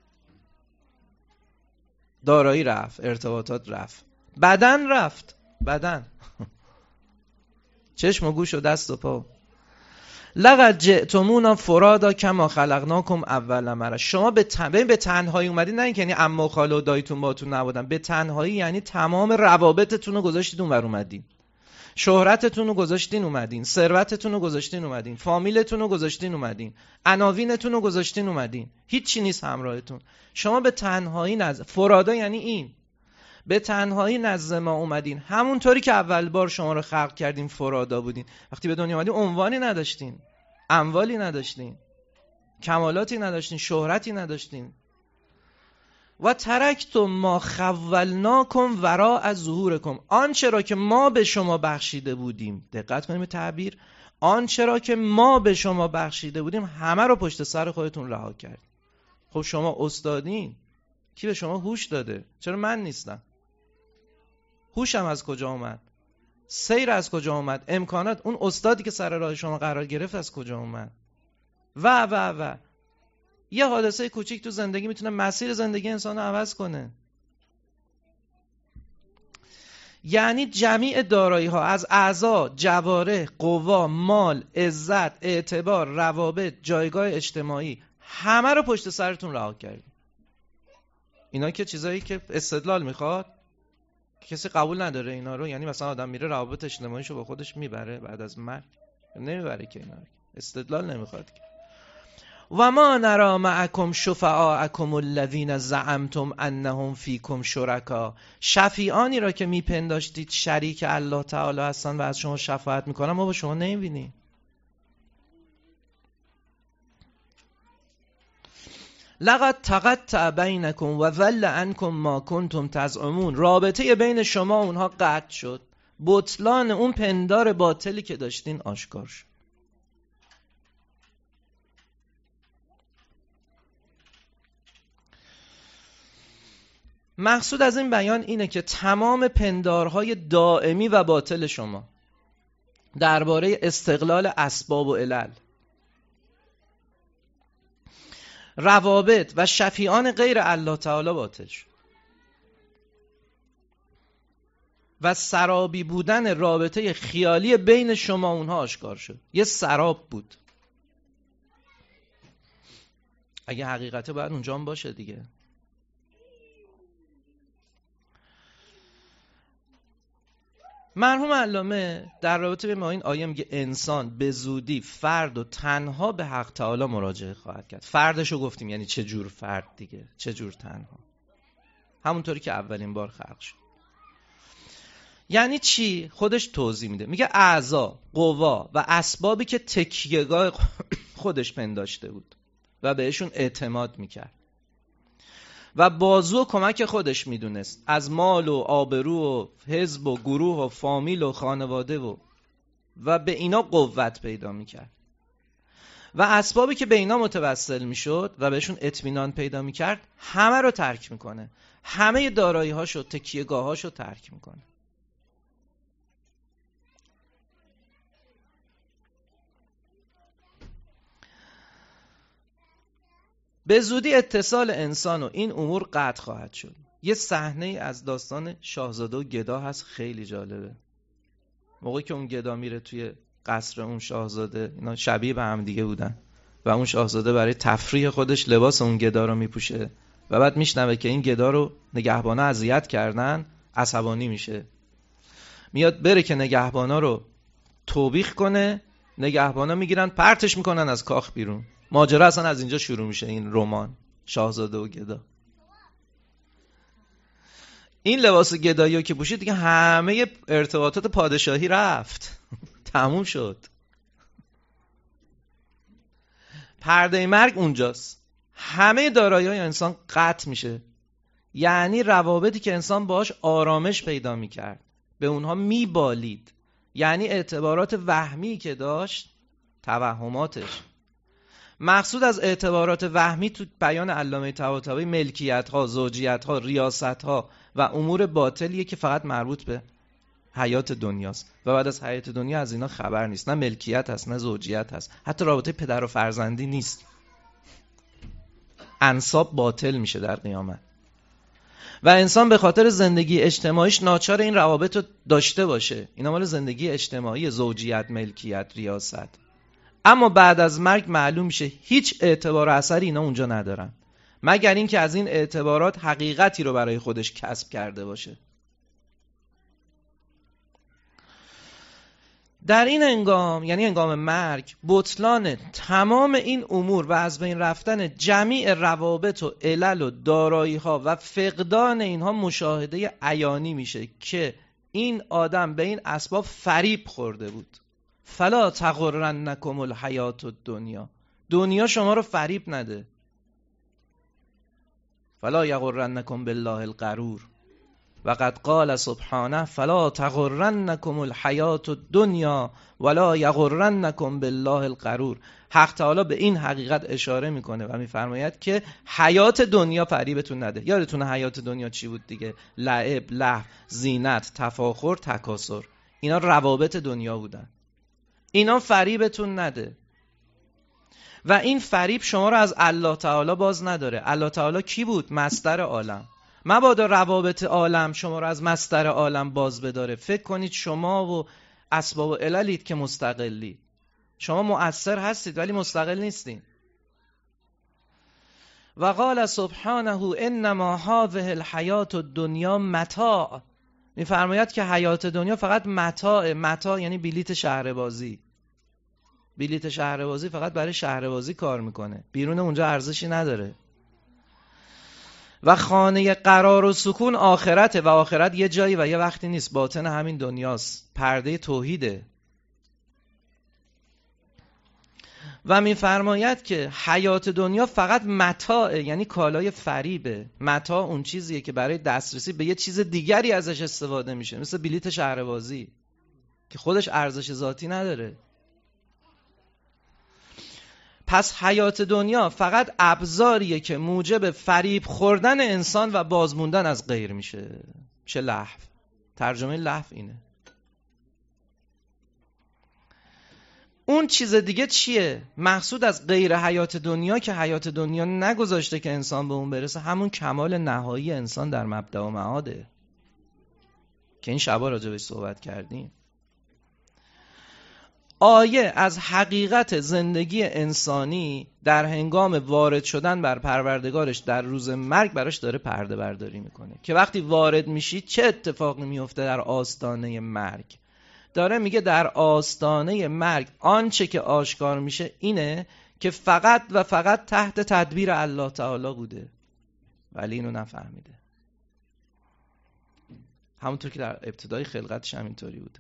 دارایی رفت، ارتباطات رفت، بدن رفت، بدن چشم و گوش و دست و پا. لقد جئتمونا فرادا کما خلقناکم اول مره. شما به تن... به تنهایی اومدید، نه اینکه یعنی عمو و خاله و دایتون باهاتون نبودن. به تنهایی یعنی تمام روابطتون رو گذاشتید اونور اومدین، شهرتتون رو گذاشتین اومدین، ثروتتون رو گذاشتین اومدین، فامیلتون رو گذاشتین اومدین، عناوینتون رو گذاشتین اومدین، هیچی نیست همراهتون. شما به تنهایی نزد فرادا یعنی این، به تنهایی نزد ما اومدین. همونطوری که اول بار شما رو خلق کردیم فرادا بودین. وقتی به دنیا اومدین عنوانی نداشتین، اموالی نداشتین، کمالاتی نداشتین، شهرتی نداشتین. و ترکتم ما خولناکم وراء ظهورکم. آنچه را که ما به شما بخشیده بودیم، دقت کنیم به تعبیر، آنچه را که ما به شما بخشیده بودیم همه رو پشت سر خودتون رها کرد. خب شما استادین، کی به شما هوش داده؟ چرا من نیستم؟ هوشم از کجا اومد؟ سیر از کجا اومد؟ امکانات اون استادی که سر راه شما قرار گرفت از کجا اومد؟ و و و یه حادثه کوچیک تو زندگی میتونه مسیر زندگی انسان رو عوض کنه. یعنی جمیع دارایی ها از اعضا، جوارح، قوا، مال، عزت، اعتبار، روابط، جایگاه اجتماعی، همه رو پشت سرتون رها کردید. اینا که چیزایی که استدلال میخواد، کسی قبول نداره اینا رو. یعنی مثلا آدم میره روابط اجتماعیشو با خودش میبره بعد از مرگ، نمیبره که اینا، استدلال نمیخواد که. و ما نرا معکم شفعاءکم الذین زعمتم انهم فیکم شرکا، شفیعانی را که میپنداشتید شریک الله تعالی هستن و از شما شفاعت میکنن ما با شما نمیبینیم. لقد تقطع بینکم و ضل عنکم ما کنتم تزعمون، رابطه بین شما و اونها قطع شد، بطلان اون پندار باطلی که داشتین آشکار شد. مقصود از این بیان اینه که تمام پندارهای دائمی و باطل شما درباره استقلال اسباب و علل، روابط و شفیعان غیر الله تعالی باطل شد و سرابی بودن رابطه خیالی بین شما و اونها آشکار شد. یه سراب بود. اگه حقیقته باید اونجا هم باشه دیگه. مرحوم علامه در رابطه با این آیه میگه انسان به زودی فرد و تنها به حق تعالی مراجعه خواهد کرد. فردشو گفتیم یعنی چه جور فرد دیگه، چه جور تنها، همونطوری که اولین بار خلق شد. یعنی چی؟ خودش توضیح میده، میگه اعضا، قوا و اسبابی که تکیهگاه خودش پنداشته بود و بهشون اعتماد میکرد و بازو و کمک خودش میدونست، از مال و آبرو و حزب و گروه و فامیل و خانواده و و به اینا قوت پیدا میکرد و اسبابی که به اینا متوسل میشد و بهشون اطمینان پیدا میکرد همه رو ترک میکنه، همه دارایی هاشو، تکیهگاه هاشو ترک میکنه. به زودی اتصال انسان و این امور قطع خواهد شد. یه صحنه از داستان شاهزاده و گدا هست، خیلی جالبه. موقعی که اون گدا میره توی قصر اون شاهزاده، اینا شبیه به هم دیگه بودن و اون شاهزاده برای تفریح خودش لباس اون گدا رو میپوشه و بعد میشنوه که این گدا رو نگهبانا اذیت کردن، عصبانی میشه، میاد بره که نگهبانا رو توبیخ کنه، نگهبانا میگیرن پرتش میکنن از کاخ بیرون. ماجرا اصلا از اینجا شروع میشه، این رمان شاهزاده و گدا. این لباس گدایی که پوشید دیگه همه ارتباطات پادشاهی رفت تموم شد، پرده مرگ اونجاست، همه دارایی‌های انسان قطع میشه. یعنی روابطی که انسان باهاش آرامش پیدا میکرد به اونها میبالید، یعنی اعتبارات وهمی که داشت، توهماتش. مقصود از اعتبارات وهمی تو بیان علامه طباطبایی ملکیت ها، زوجیت ها، ریاست ها و امور باطلیه که فقط مربوط به حیات دنیاست و بعد از حیات دنیا از اینا خبر نیست، نه ملکیت هست نه زوجیت هست، حتی رابطه پدر و فرزندی نیست. انساب باطل میشه در قیامت و انسان به خاطر زندگی اجتماعیش ناچار این روابط رو داشته باشه. اینا مال زندگی اجتماعی، زوجیت، ملکیت، ریاست. اما بعد از مرگ معلوم میشه هیچ اعتبار و اثری اینا اونجا ندارن، مگر اینکه از این اعتبارات حقیقتی رو برای خودش کسب کرده باشه. در این هنگام، یعنی هنگام مرگ، بطلان تمام این امور و از بین رفتن جمیع روابط و علل و دارایی ها و فقدان اینها مشاهده عیانی میشه که این آدم به این اسباب فریب خورده بود. فلا تغرنکم الحیات الدنیا، دنیا شما رو فریب نده. فلا یغرنکم بالله الغرور و قد قال سبحانه فلا تغرنکم الحیات الدنیا ولا یغرنکم بالله الغرور. حق تعالی به این حقیقت اشاره میکنه و میفرماید که حیات دنیا فریبتون نده. یادتونه حیات دنیا چی بود دیگه؟ لعب، لهو، زینت، تفاخر، تکاسر. اینا روابط دنیا بودن. اینا فریبتون نده و این فریب شما رو از الله تعالی باز نداره. الله تعالی کی بود؟ مصدر عالم. مبادا روابط عالم شما رو از مصدر عالم باز بداره. فکر کنید شما و اسباب و عللید که مستقلی. شما مؤثر هستید ولی مستقل نیستین. و قال سبحانه انما هذه الحیات الدنیا متاع. میفرماید که حیات دنیا فقط متاع. متاع یعنی بلیت شهر بازی. بلیت شهربازی فقط برای شهربازی کار میکنه، بیرون اونجا ارزشی نداره. و خانه قرار و سکون آخرته و آخرت یه جایی و یه وقتی نیست، باطن همین دنیاست، پرده توحیده. و میفرماید که حیات دنیا فقط متاعه، یعنی کالای فریبه. متاع اون چیزیه که برای دسترسی به یه چیز دیگری ازش استفاده میشه، مثل بلیت شهربازی که خودش ارزش ذاتی نداره. پس حیات دنیا فقط ابزاریه که موجب فریب خوردن انسان و بازموندن از غیر میشه. چه لحو. ترجمه لحو اینه. اون چیز دیگه چیه؟ مقصود از غیر حیات دنیا که حیات دنیا نگذاشته که انسان به اون برسه، همون کمال نهایی انسان در مبدأ و معاده که این شبا راجبش صحبت کردیم. آیه از حقیقت زندگی انسانی در هنگام وارد شدن بر پروردگارش در روز مرگ براش داره پرده برداری میکنه که وقتی وارد میشی چه اتفاقی میفته در آستانه مرگ. داره میگه در آستانه مرگ آنچه که آشکار میشه اینه که فقط و فقط تحت تدبیر الله تعالی بوده، ولی اینو نفهمیده. همونطور که در ابتدای خلقتش همینطوری بوده.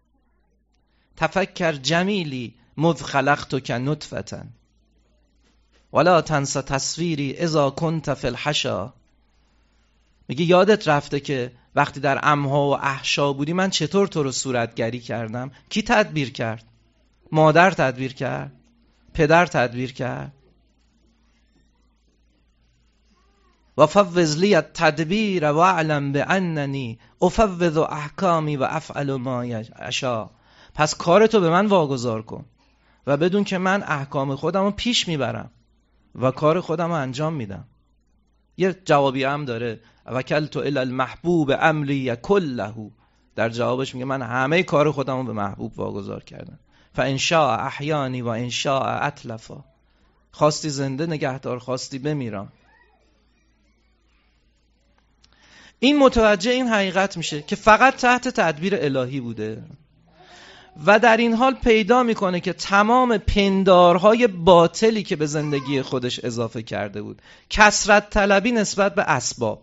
تفکر جمیلی مذ خلقتک نطفة ولا تنس تصویری اذا کنت فی الحشا. میگه یادت رفته که وقتی در امها و احشا بودی من چطور تو رو صورتگری کردم؟ کی تدبیر کرد؟ مادر تدبیر کرد؟ پدر تدبیر کرد؟ و فوض لی التدبیر و اعلم باننی افوض احکامی و افعل ما یشاء. پس کارتو به من واگذار کن و بدون که من احکام خودم رو پیش میبرم و کار خودم رو انجام میدم. یه جوابی هم داره، وکلت الی المحبوب امری کله. در جوابش میگه من همه کار خودم رو به محبوب واگذار کردم. فان شاء احیانی و ان شاء اتلفا. خواستی زنده نگهدار، خواستی بمیرم. این متوجه این حقیقت میشه که فقط تحت تدبیر الهی بوده و در این حال پیدا میکنه که تمام پندارهای باطلی که به زندگی خودش اضافه کرده بود، کثرت طلبی نسبت به اسباب،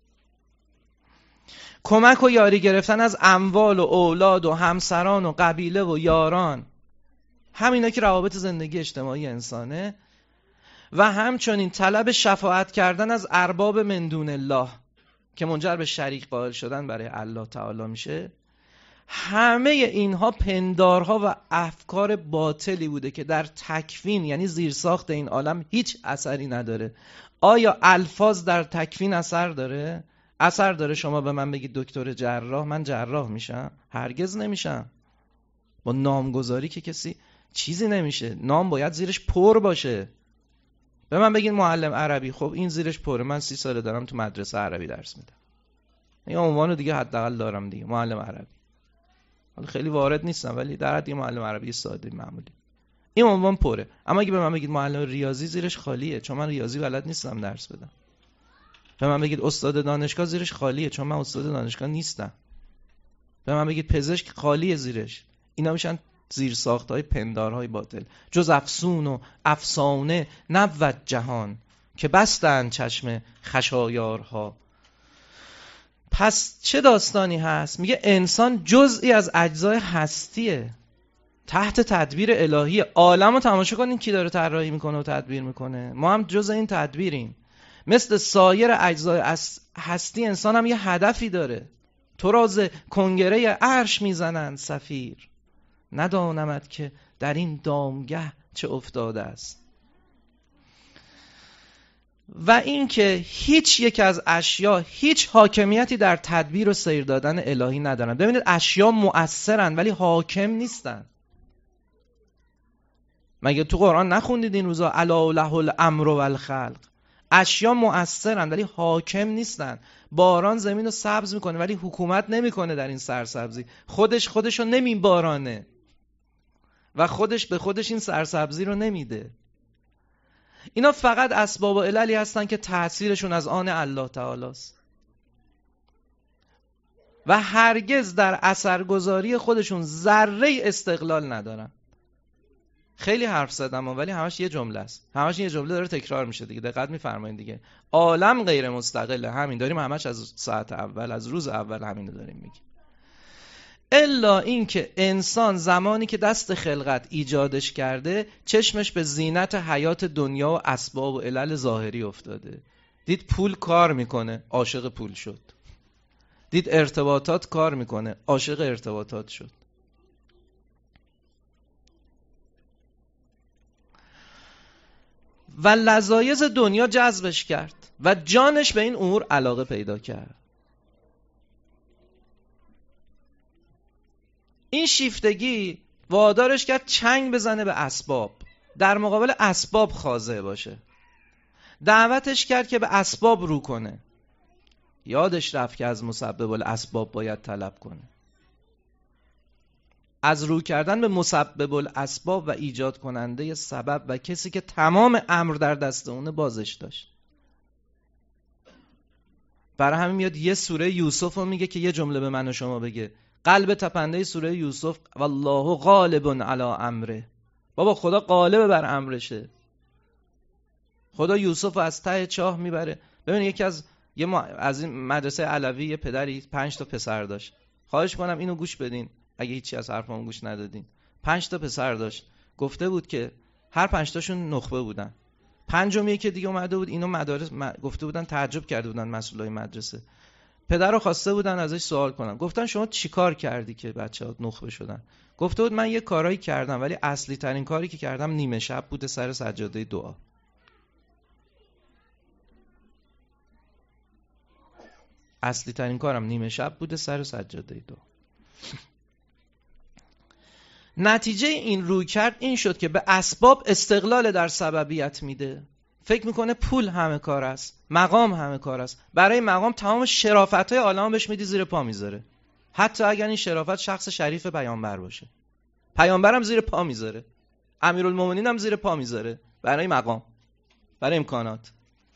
کمک و یاری گرفتن از اموال و اولاد و همسران و قبیله و یاران، همینا که روابط زندگی اجتماعی انسانه، و همچنین طلب شفاعت کردن از ارباب من دون الله که منجر به شریک قائل شدن برای الله تعالی میشه. همه اینها پندارها و افکار باطلی بوده که در تکوین، یعنی زیرساخت این عالم، هیچ اثری نداره. آیا الفاظ در تکوین اثر داره؟ اثر داره شما به من بگید دکتر جراح، من جراح میشم؟ هرگز نمیشم. با نامگذاری که کسی چیزی نمیشه. نام باید زیرش پر باشه. به من بگید معلم عربی، خب این زیرش پره، من سی ساله دارم تو مدرسه عربی درس میدم، این عنوانو دیگه حداقل دارم دیگه، معلم عربی. حالا خیلی وارد نیستم ولی در حد یه معلم عربی ساده معمولی این عنوان پره. اما اگه به من بگید معلم ریاضی، زیرش خالیه چون من ریاضی بلد نیستم درس بدم. به من بگید استاد دانشگاه، زیرش خالیه چون من استاد دانشگاه نیستم. به من بگید پزشک، خالیه زیرش. اینا میشن زیرساخت‌های پندارهای باطل. جز افسون و افسانه نبود جهان که بستند چشم خشایارها. پس چه داستانی هست؟ میگه انسان جزئی از اجزای هستیه تحت تدبیر الهی. عالم رو تماشا کنین کی داره طراحی میکنه و تدبیر میکنه. ما هم جز این تدبیریم. مثل سایر اجزای هستی انسان هم یه هدفی داره. تو راز کنگره عرش میزنند صفیر، ندانمت که در این دامگه چه افتاده است. و این که هیچ یک از اشیا هیچ حاکمیتی در تدبیر و سیر دادن الهی ندارن. ببینید اشیا مؤثرن ولی حاکم نیستن. مگه تو قرآن نخوندید این روزا الا له الامر و الخلق؟ اشیا مؤثرن ولی حاکم نیستن. باران زمین رو سبز میکنه ولی حکومت نمیکنه در این سرسبزی. خودش خودش رو نمیبارانه و خودش به خودش این سرسبزی رو نمیده. اینا فقط اسباب و عللی هستن که تأثیرشون از آن الله تعالی است و هرگز در اثرگذاری خودشون ذره استقلال ندارن. خیلی حرف زدم ولی همش یه جمله است، همش یه جمله داره تکرار میشه دیگه. دقت میفرمایید دیگه. عالم غیر مستقله، همین داریم همش از ساعت اول، از روز اول همینو داریم میگیم. الا این که انسان زمانی که دست خلقت ایجادش کرده چشمش به زینت حیات دنیا و اسباب و علل ظاهری افتاده. دید پول کار میکنه، عاشق پول شد. دید ارتباطات کار میکنه، عاشق ارتباطات شد. و لذایذ دنیا جذبش کرد و جانش به این امور علاقه پیدا کرد. این شیفتگی وادارش کرد چنگ بزنه به اسباب، در مقابل اسباب خاضع باشه. دعوتش کرد که به اسباب رو کنه. یادش رفت که از مسبب الاسباب باید طلب کنه. از رو کردن به مسبب الاسباب و ایجاد کننده سبب و کسی که تمام امر در دست اونه بازش داشت. برای همین میاد یه سوره یوسف رو میگه که یه جمله به من و شما بگه. قلب تپنده سوره یوسف والله غالب علی امره. بابا خدا غالب بر امرشه. خدا یوسف از ته چاه میبره. ببین یکی از یه ما از این مدرسه علوی یه پدری پنج تا پسر داشت. خواهش کنم اینو گوش بدین اگه هیچی از حرفامو گوش ندادین. پنج تا پسر داشت. گفته بود که هر پنج تاشون نخبه بودن. پنجمی که دیگه اومده بود اینو مدارس م... گفته بودن، تعجب کرده بودن مسئولای مدرسه. پدر رو خواسته بودن ازش سوال کنن. گفتن شما چیکار کردی که بچه‌ها نخبه شدن؟ گفته بود من یه کارایی کردم ولی اصلی ترین کاری که کردم نیمه شب بوده سر سجاده دعا. اصلی ترین کارم نیمه شب بوده سر سجاده دعا. نتیجه این روی کرد این شد که به اسباب استقلال در سببیت میده. فکر میکنه پول همه کار است، مقام همه کار است. برای مقام تمام شرافت‌های عالم بهش میدی زیر پا میذاره. حتی اگر این شرافت شخص شریف پیامبر باشه. پیامبرم زیر پا میذاره. امیرالمومنین هم زیر پا میذاره برای مقام، برای امکانات.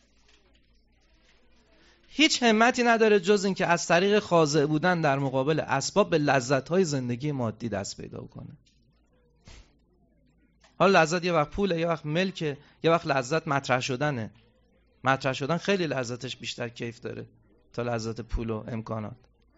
هیچ همتی نداره جز این که از طریق خاضع بودن در مقابل اسباب به لذت‌های زندگی مادی دست پیدا کنه. حالا لذت یه وقت پوله، یه وقت ملکه، یه وقت لذت مطرح شدنه. مطرح شدن خیلی لذتش بیشتر کیف داره تا لذت پول و امکانات.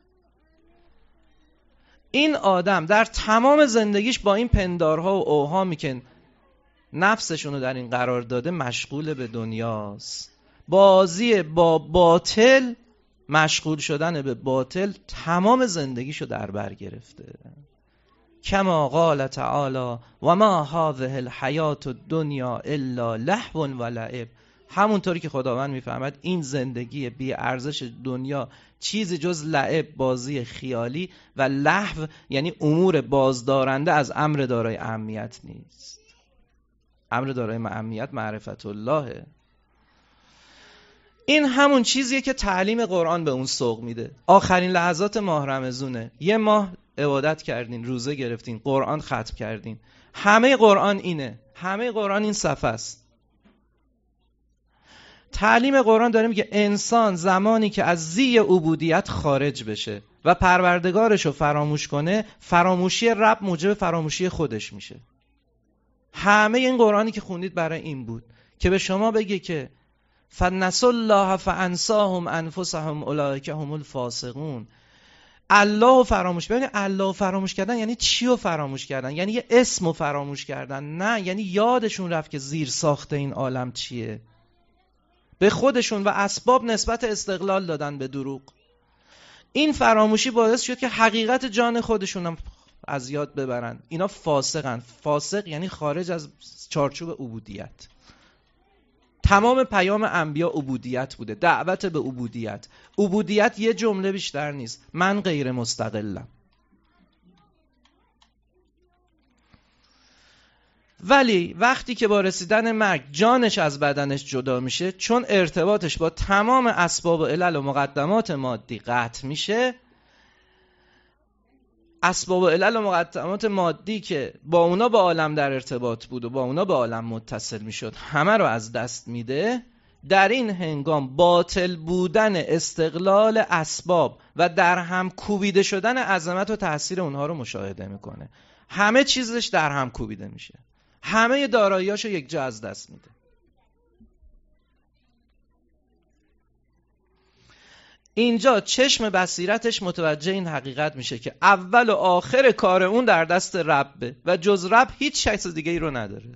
این آدم در تمام زندگیش با این پندارها و اوهامی که نفسشونو در این قرار داده مشغول به دنیاست. بازی با باطل، مشغول شدن به باطل تمام زندگیشو در بر گرفته. کما قال تعالی و ما هذه الحیات الدنیا الا لهو و لعب. همونطوری که خداوند میفهمد این زندگی بی ارزش دنیا چیزی جز لعب، بازی خیالی، و لهو یعنی امور بازدارنده از امر دارای اهمیت نیست. امر دارای اهمیت معرفت اللهه. این همون چیزیه که تعلیم قرآن به اون سوق میده. آخرین لحظات ماه رمضونه، یه ماه عبادت کردین، روزه گرفتین، قرآن ختم کردین. همه قرآن اینه، همه قرآن این صفحه است. تعلیم قرآن داره میگه انسان زمانی که از زی عبودیت خارج بشه و پروردگارشو فراموش کنه، فراموشی رب موجب فراموشی خودش میشه. همه این قرآنی که خوندید برای این بود که به شما بگه که فنسوا الله فانساهم انفسهم اولئک هم الفاسقون. الله فراموش. ببینید الله فراموش کردن یعنی چی رو فراموش کردن؟ یعنی یه اسم رو فراموش کردن؟ نه، یعنی یادشون رفت که زیر ساخته این عالم چیه. به خودشون و اسباب نسبت استقلال دادن به دروغ. این فراموشی باعث شد که حقیقت جان خودشون هم از یاد ببرن. اینا فاسقن. فاسق یعنی خارج از چارچوب عبودیت. تمام پیام انبیا عبودیت بوده، دعوت به عبودیت. عبودیت یه جمله بیشتر نیست، من غیر مستقلم. ولی وقتی که با رسیدن مرگ جانش از بدنش جدا میشه، چون ارتباطش با تمام اسباب و علل و مقدمات مادی قطع میشه، اسباب و علل و مقدمات مادی که با اونا با عالم در ارتباط بود و با اونا با عالم متصل میشد، همه رو از دست میده. در این هنگام باطل بودن استقلال اسباب و در هم کوبیده شدن عظمت و تأثیر اونها رو مشاهده میکنه. همه چیزش در هم کوبیده میشه. همه داراییاشو یک جا از دست میده. اینجا چشم بصیرتش متوجه این حقیقت میشه که اول و آخر کار اون در دست ربه و جز رب هیچ شخص دیگه ای رو نداره.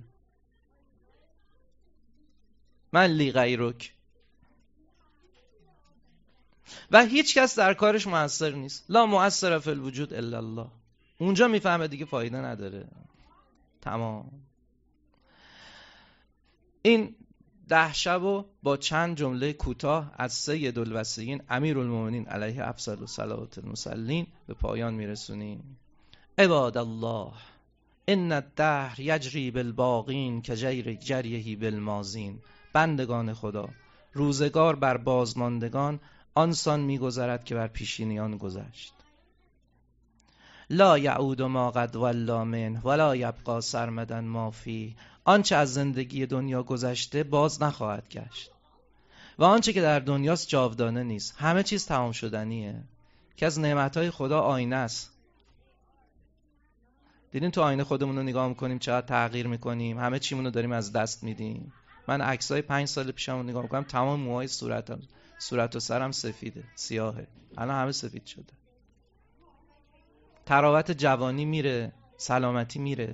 من لی غیرک. و هیچ کس در کارش مؤثر نیست. لا مؤثر فی الوجود الا الله. اونجا میفهمه دیگه فایده نداره. تمام. این ده شبو با چند جمله کوتاه از سید الوصیین امیرالمومنین علیه افضل الصلوات المسلین به پایان میرسونیم. عباد الله ان الدهر یجری بالباقین که جیر جریه بالماضین. بندگان خدا، روزگار بر بازماندگان آنسان میگذرد که بر پیشینیان گذشت. لا یعود ما قد ولا منه ولا یبقى سرمدا ما فیه. آنچه از زندگی دنیا گذشته باز نخواهد گشت و آنچه که در دنیاست جاودانه نیست. همه چیز تمام شدنیه که از نعمتهای خدا آینه است. دیدین تو آینه خودمون رو نگاه میکنیم چقدر تغییر میکنیم، همه چیمون رو داریم از دست میدیم. من عکسای پنج سال پیشم نگاه میکنم، تمام موهای صورتم صورت و سرم سفیده، سیاهه. الان همه سفید شده. تراوت جوانی میره، سلامتی میره.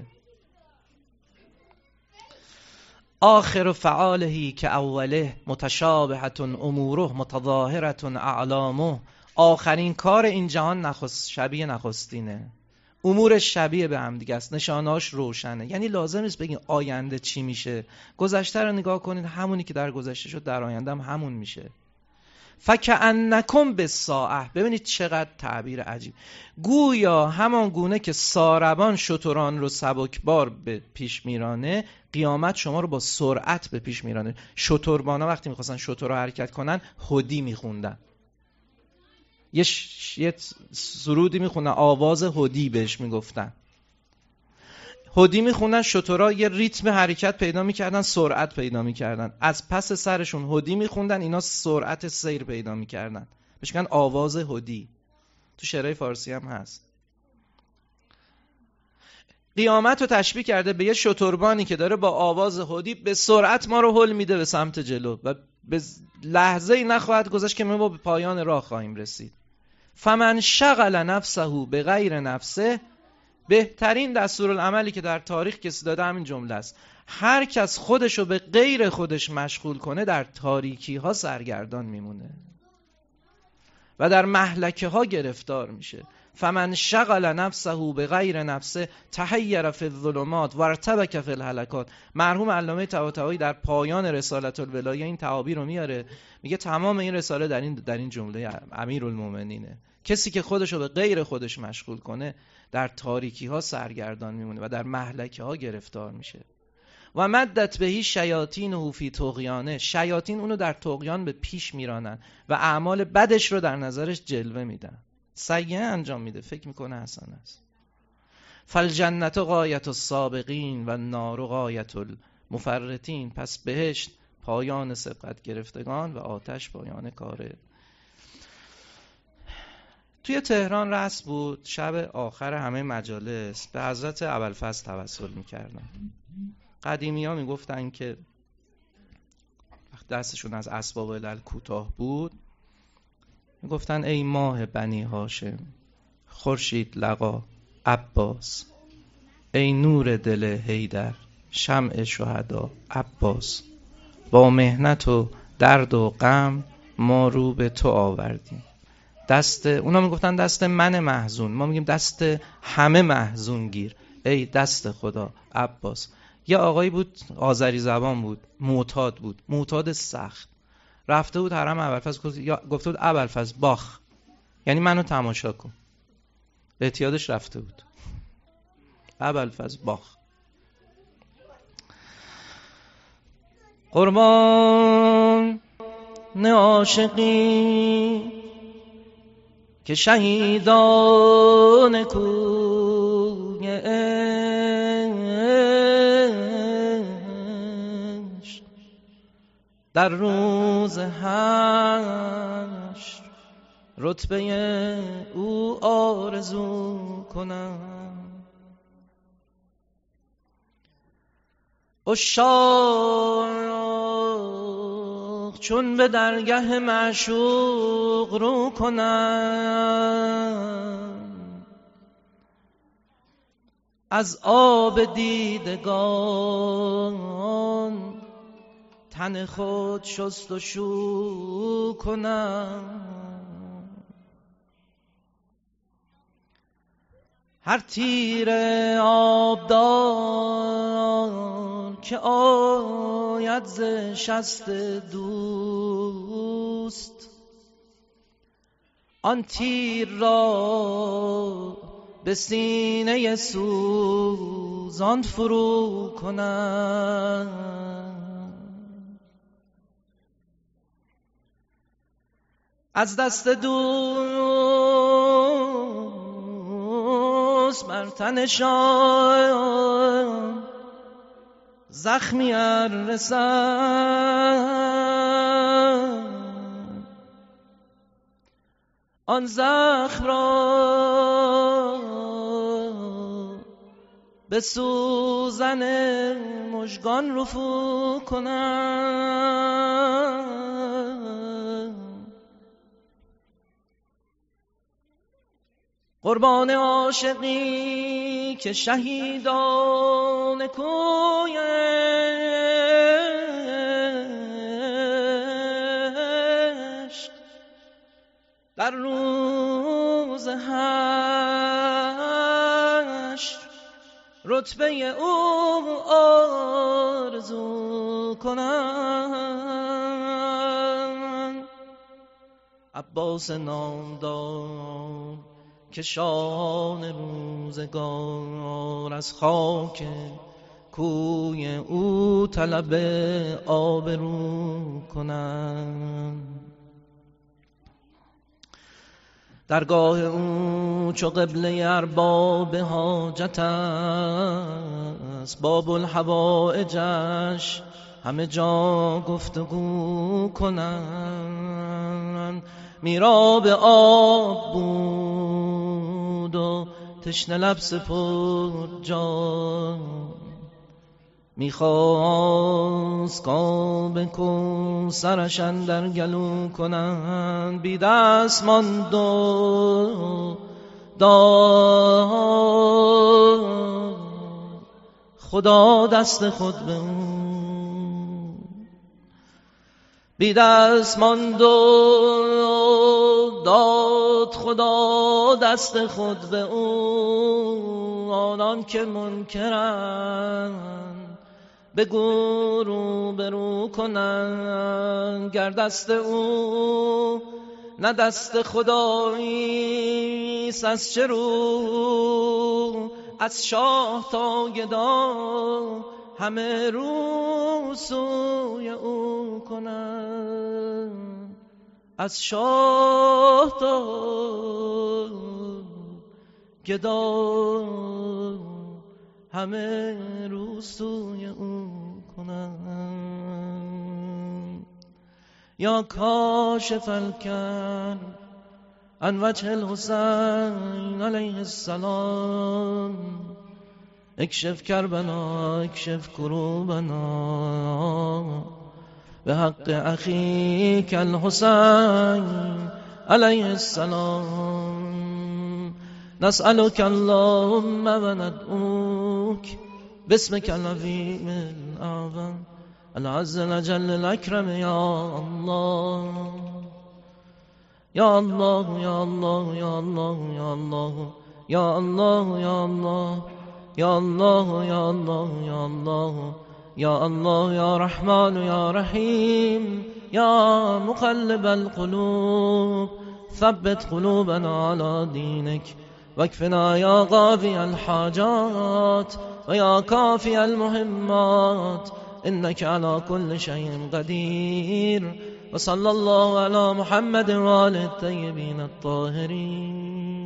آخر فعاله که اوله متشابهت اموره متظاهرت اعلامه. آخرین کار این جهان نخست شبیه نخستینه. امور شبیه به هم دیگه است، نشانهاش روشنه. یعنی لازم نیست بگین آینده چی میشه. گذشته رو نگاه کنید، همونی که در گذشته شد در آینده هم همون میشه. فکأنکم بالساعة. ببینید چقدر تعبیر عجیب. گویا همان گونه که ساربان شتران رو سبکبار به پیش میرانه، قیامت شما رو با سرعت به پیش میرانه. شتربانا وقتی میخواستن شتر رو حرکت کنن هدی میخوندن، یه, ش... یه سرودی میخوندن، آواز هدی بهش میگفتن. هدی میخوندن، شترها یه ریتم حرکت پیدا میکردن، سرعت پیدا میکردن. از پس سرشون هدی میخوندن، اینا سرعت سیر پیدا میکردن. بهش میگن آواز هدی. تو شعرهای فارسی هم هست. قیامت رو تشبیه کرده به یه شتربانی که داره با آواز هدی به سرعت ما رو هل میده به سمت جلو و به لحظه ای نخواهد گذشت که ما به پایان راه خواهیم رسید. فمن شغل نفسه به غیر نفسه. بهترین دستورالعملی که در تاریخ کسی داده همین جمله است. هر کس خودشو به غیر خودش مشغول کنه در تاریکی ها سرگردان میمونه و در مهلکه ها گرفتار میشه. فمن شغل نفسه به غیر نفسه تحیر فی الظلمات و ارتبک فی الهلکات. مرحوم علامه طباطبایی در پایان رسالت الولایه این تعابیر رو میاره، میگه تمام این رساله در این در این جمله امیرالمومنینه. کسی که خودشو به غیر خودش مشغول کنه در تاریکی ها سرگردان میمونه و در مهلکه ها گرفتار میشه. و مدت بهی شیاطین فی طغیانه. شیاطین اونو در طغیان به پیش میرانن و اعمال بدش رو در نظرش جلوه میدن، سیئه انجام میده، فکر میکنه حسن است. فالجنت غایت السابقین و النار غایت المفرطین. پس بهشت پایان سبقت گرفتگان و آتش پایان کاره. توی تهران رسم بود شب آخر همه مجالس به حضرت ابوالفضل توسل میکردن. قدیمی ها میگفتن که وقت دستشون از اسباب علل کوتاه بود میگفتن ای ماه بنی هاشم، خورشید لقا عباس، ای نور دل حیدر، شمع شهدا عباس، با محنت و درد و غم ما رو به تو آوردیم. دست اونا میگفتن دست من محزون، ما میگیم دست همه محزون گیر، ای دست خدا عباس. یه آقایی بود آذری زبان بود، معتاد بود، معتاد سخت. رفته بود حرم ابوالفضل، گفته بود ابوالفضل باخ، یعنی منو تماشا کن. اعتیادش رفته بود. ابوالفضل باخ. قربان عاشقی که شهیدان کوی عشق در روز حشر رتبه او آرزو کنم. عشاق چون به درگه معشوق رو کنند، از آب دیدگان تن خود شست و شو کنند. هر تیر آبدار که آید ز شست دوست، آن تیر را به سینه سوزان فرو کنند. از دست دوست بر تنشان زخمی ار رسد، آن زخم را به سوزن مژگان رفو کنند. قربان عاشقی که شهیدان کویش در روز حشر رتبه او آرزو کنند. عباس نامدار که شان روزگار از خاک کوی او طلب آبرو کنند. درگاه او چو قبله ارباب حاجت است، باب الحوائجش همه جا گفتگو کنند. میراب آب بود و تشنه لب سپرد جان، میخواست کام کوثرش اندر گلو کنند. بی دست ماند و داد خدا دست خود به او، بی دست ماند و داد خدا دست خود به او. آنان که منکرند بگو رو برو کنند، گر دست او نه دست خداییست از چه رو از شاه تا گدا همه رو سوی او کنند. از شاه تا گدا همه رو سوی او کنند. یا کاشف الکرب عن وجه الحسین علیه السلام، اکشف کربنا اکشف کروبنا به حق اخیک الحسین علیه السلام. نسألك اللهم و ندعوک باسمك العظیم الاعظم العز الجل الاکرم. یا الله یا الله یا الله یا الله یا الله یا الله یا الله یا الله یا الله یا الله یا الله یا رحمان یا رحیم یا مقلب القلوب ثبت قلوبنا على دینک واکفنا یا قاضی الحاجات و یا کافی المهمات انك على كل شيء قدير. وصلى الله على محمد وآله الطيبين الطاهرين.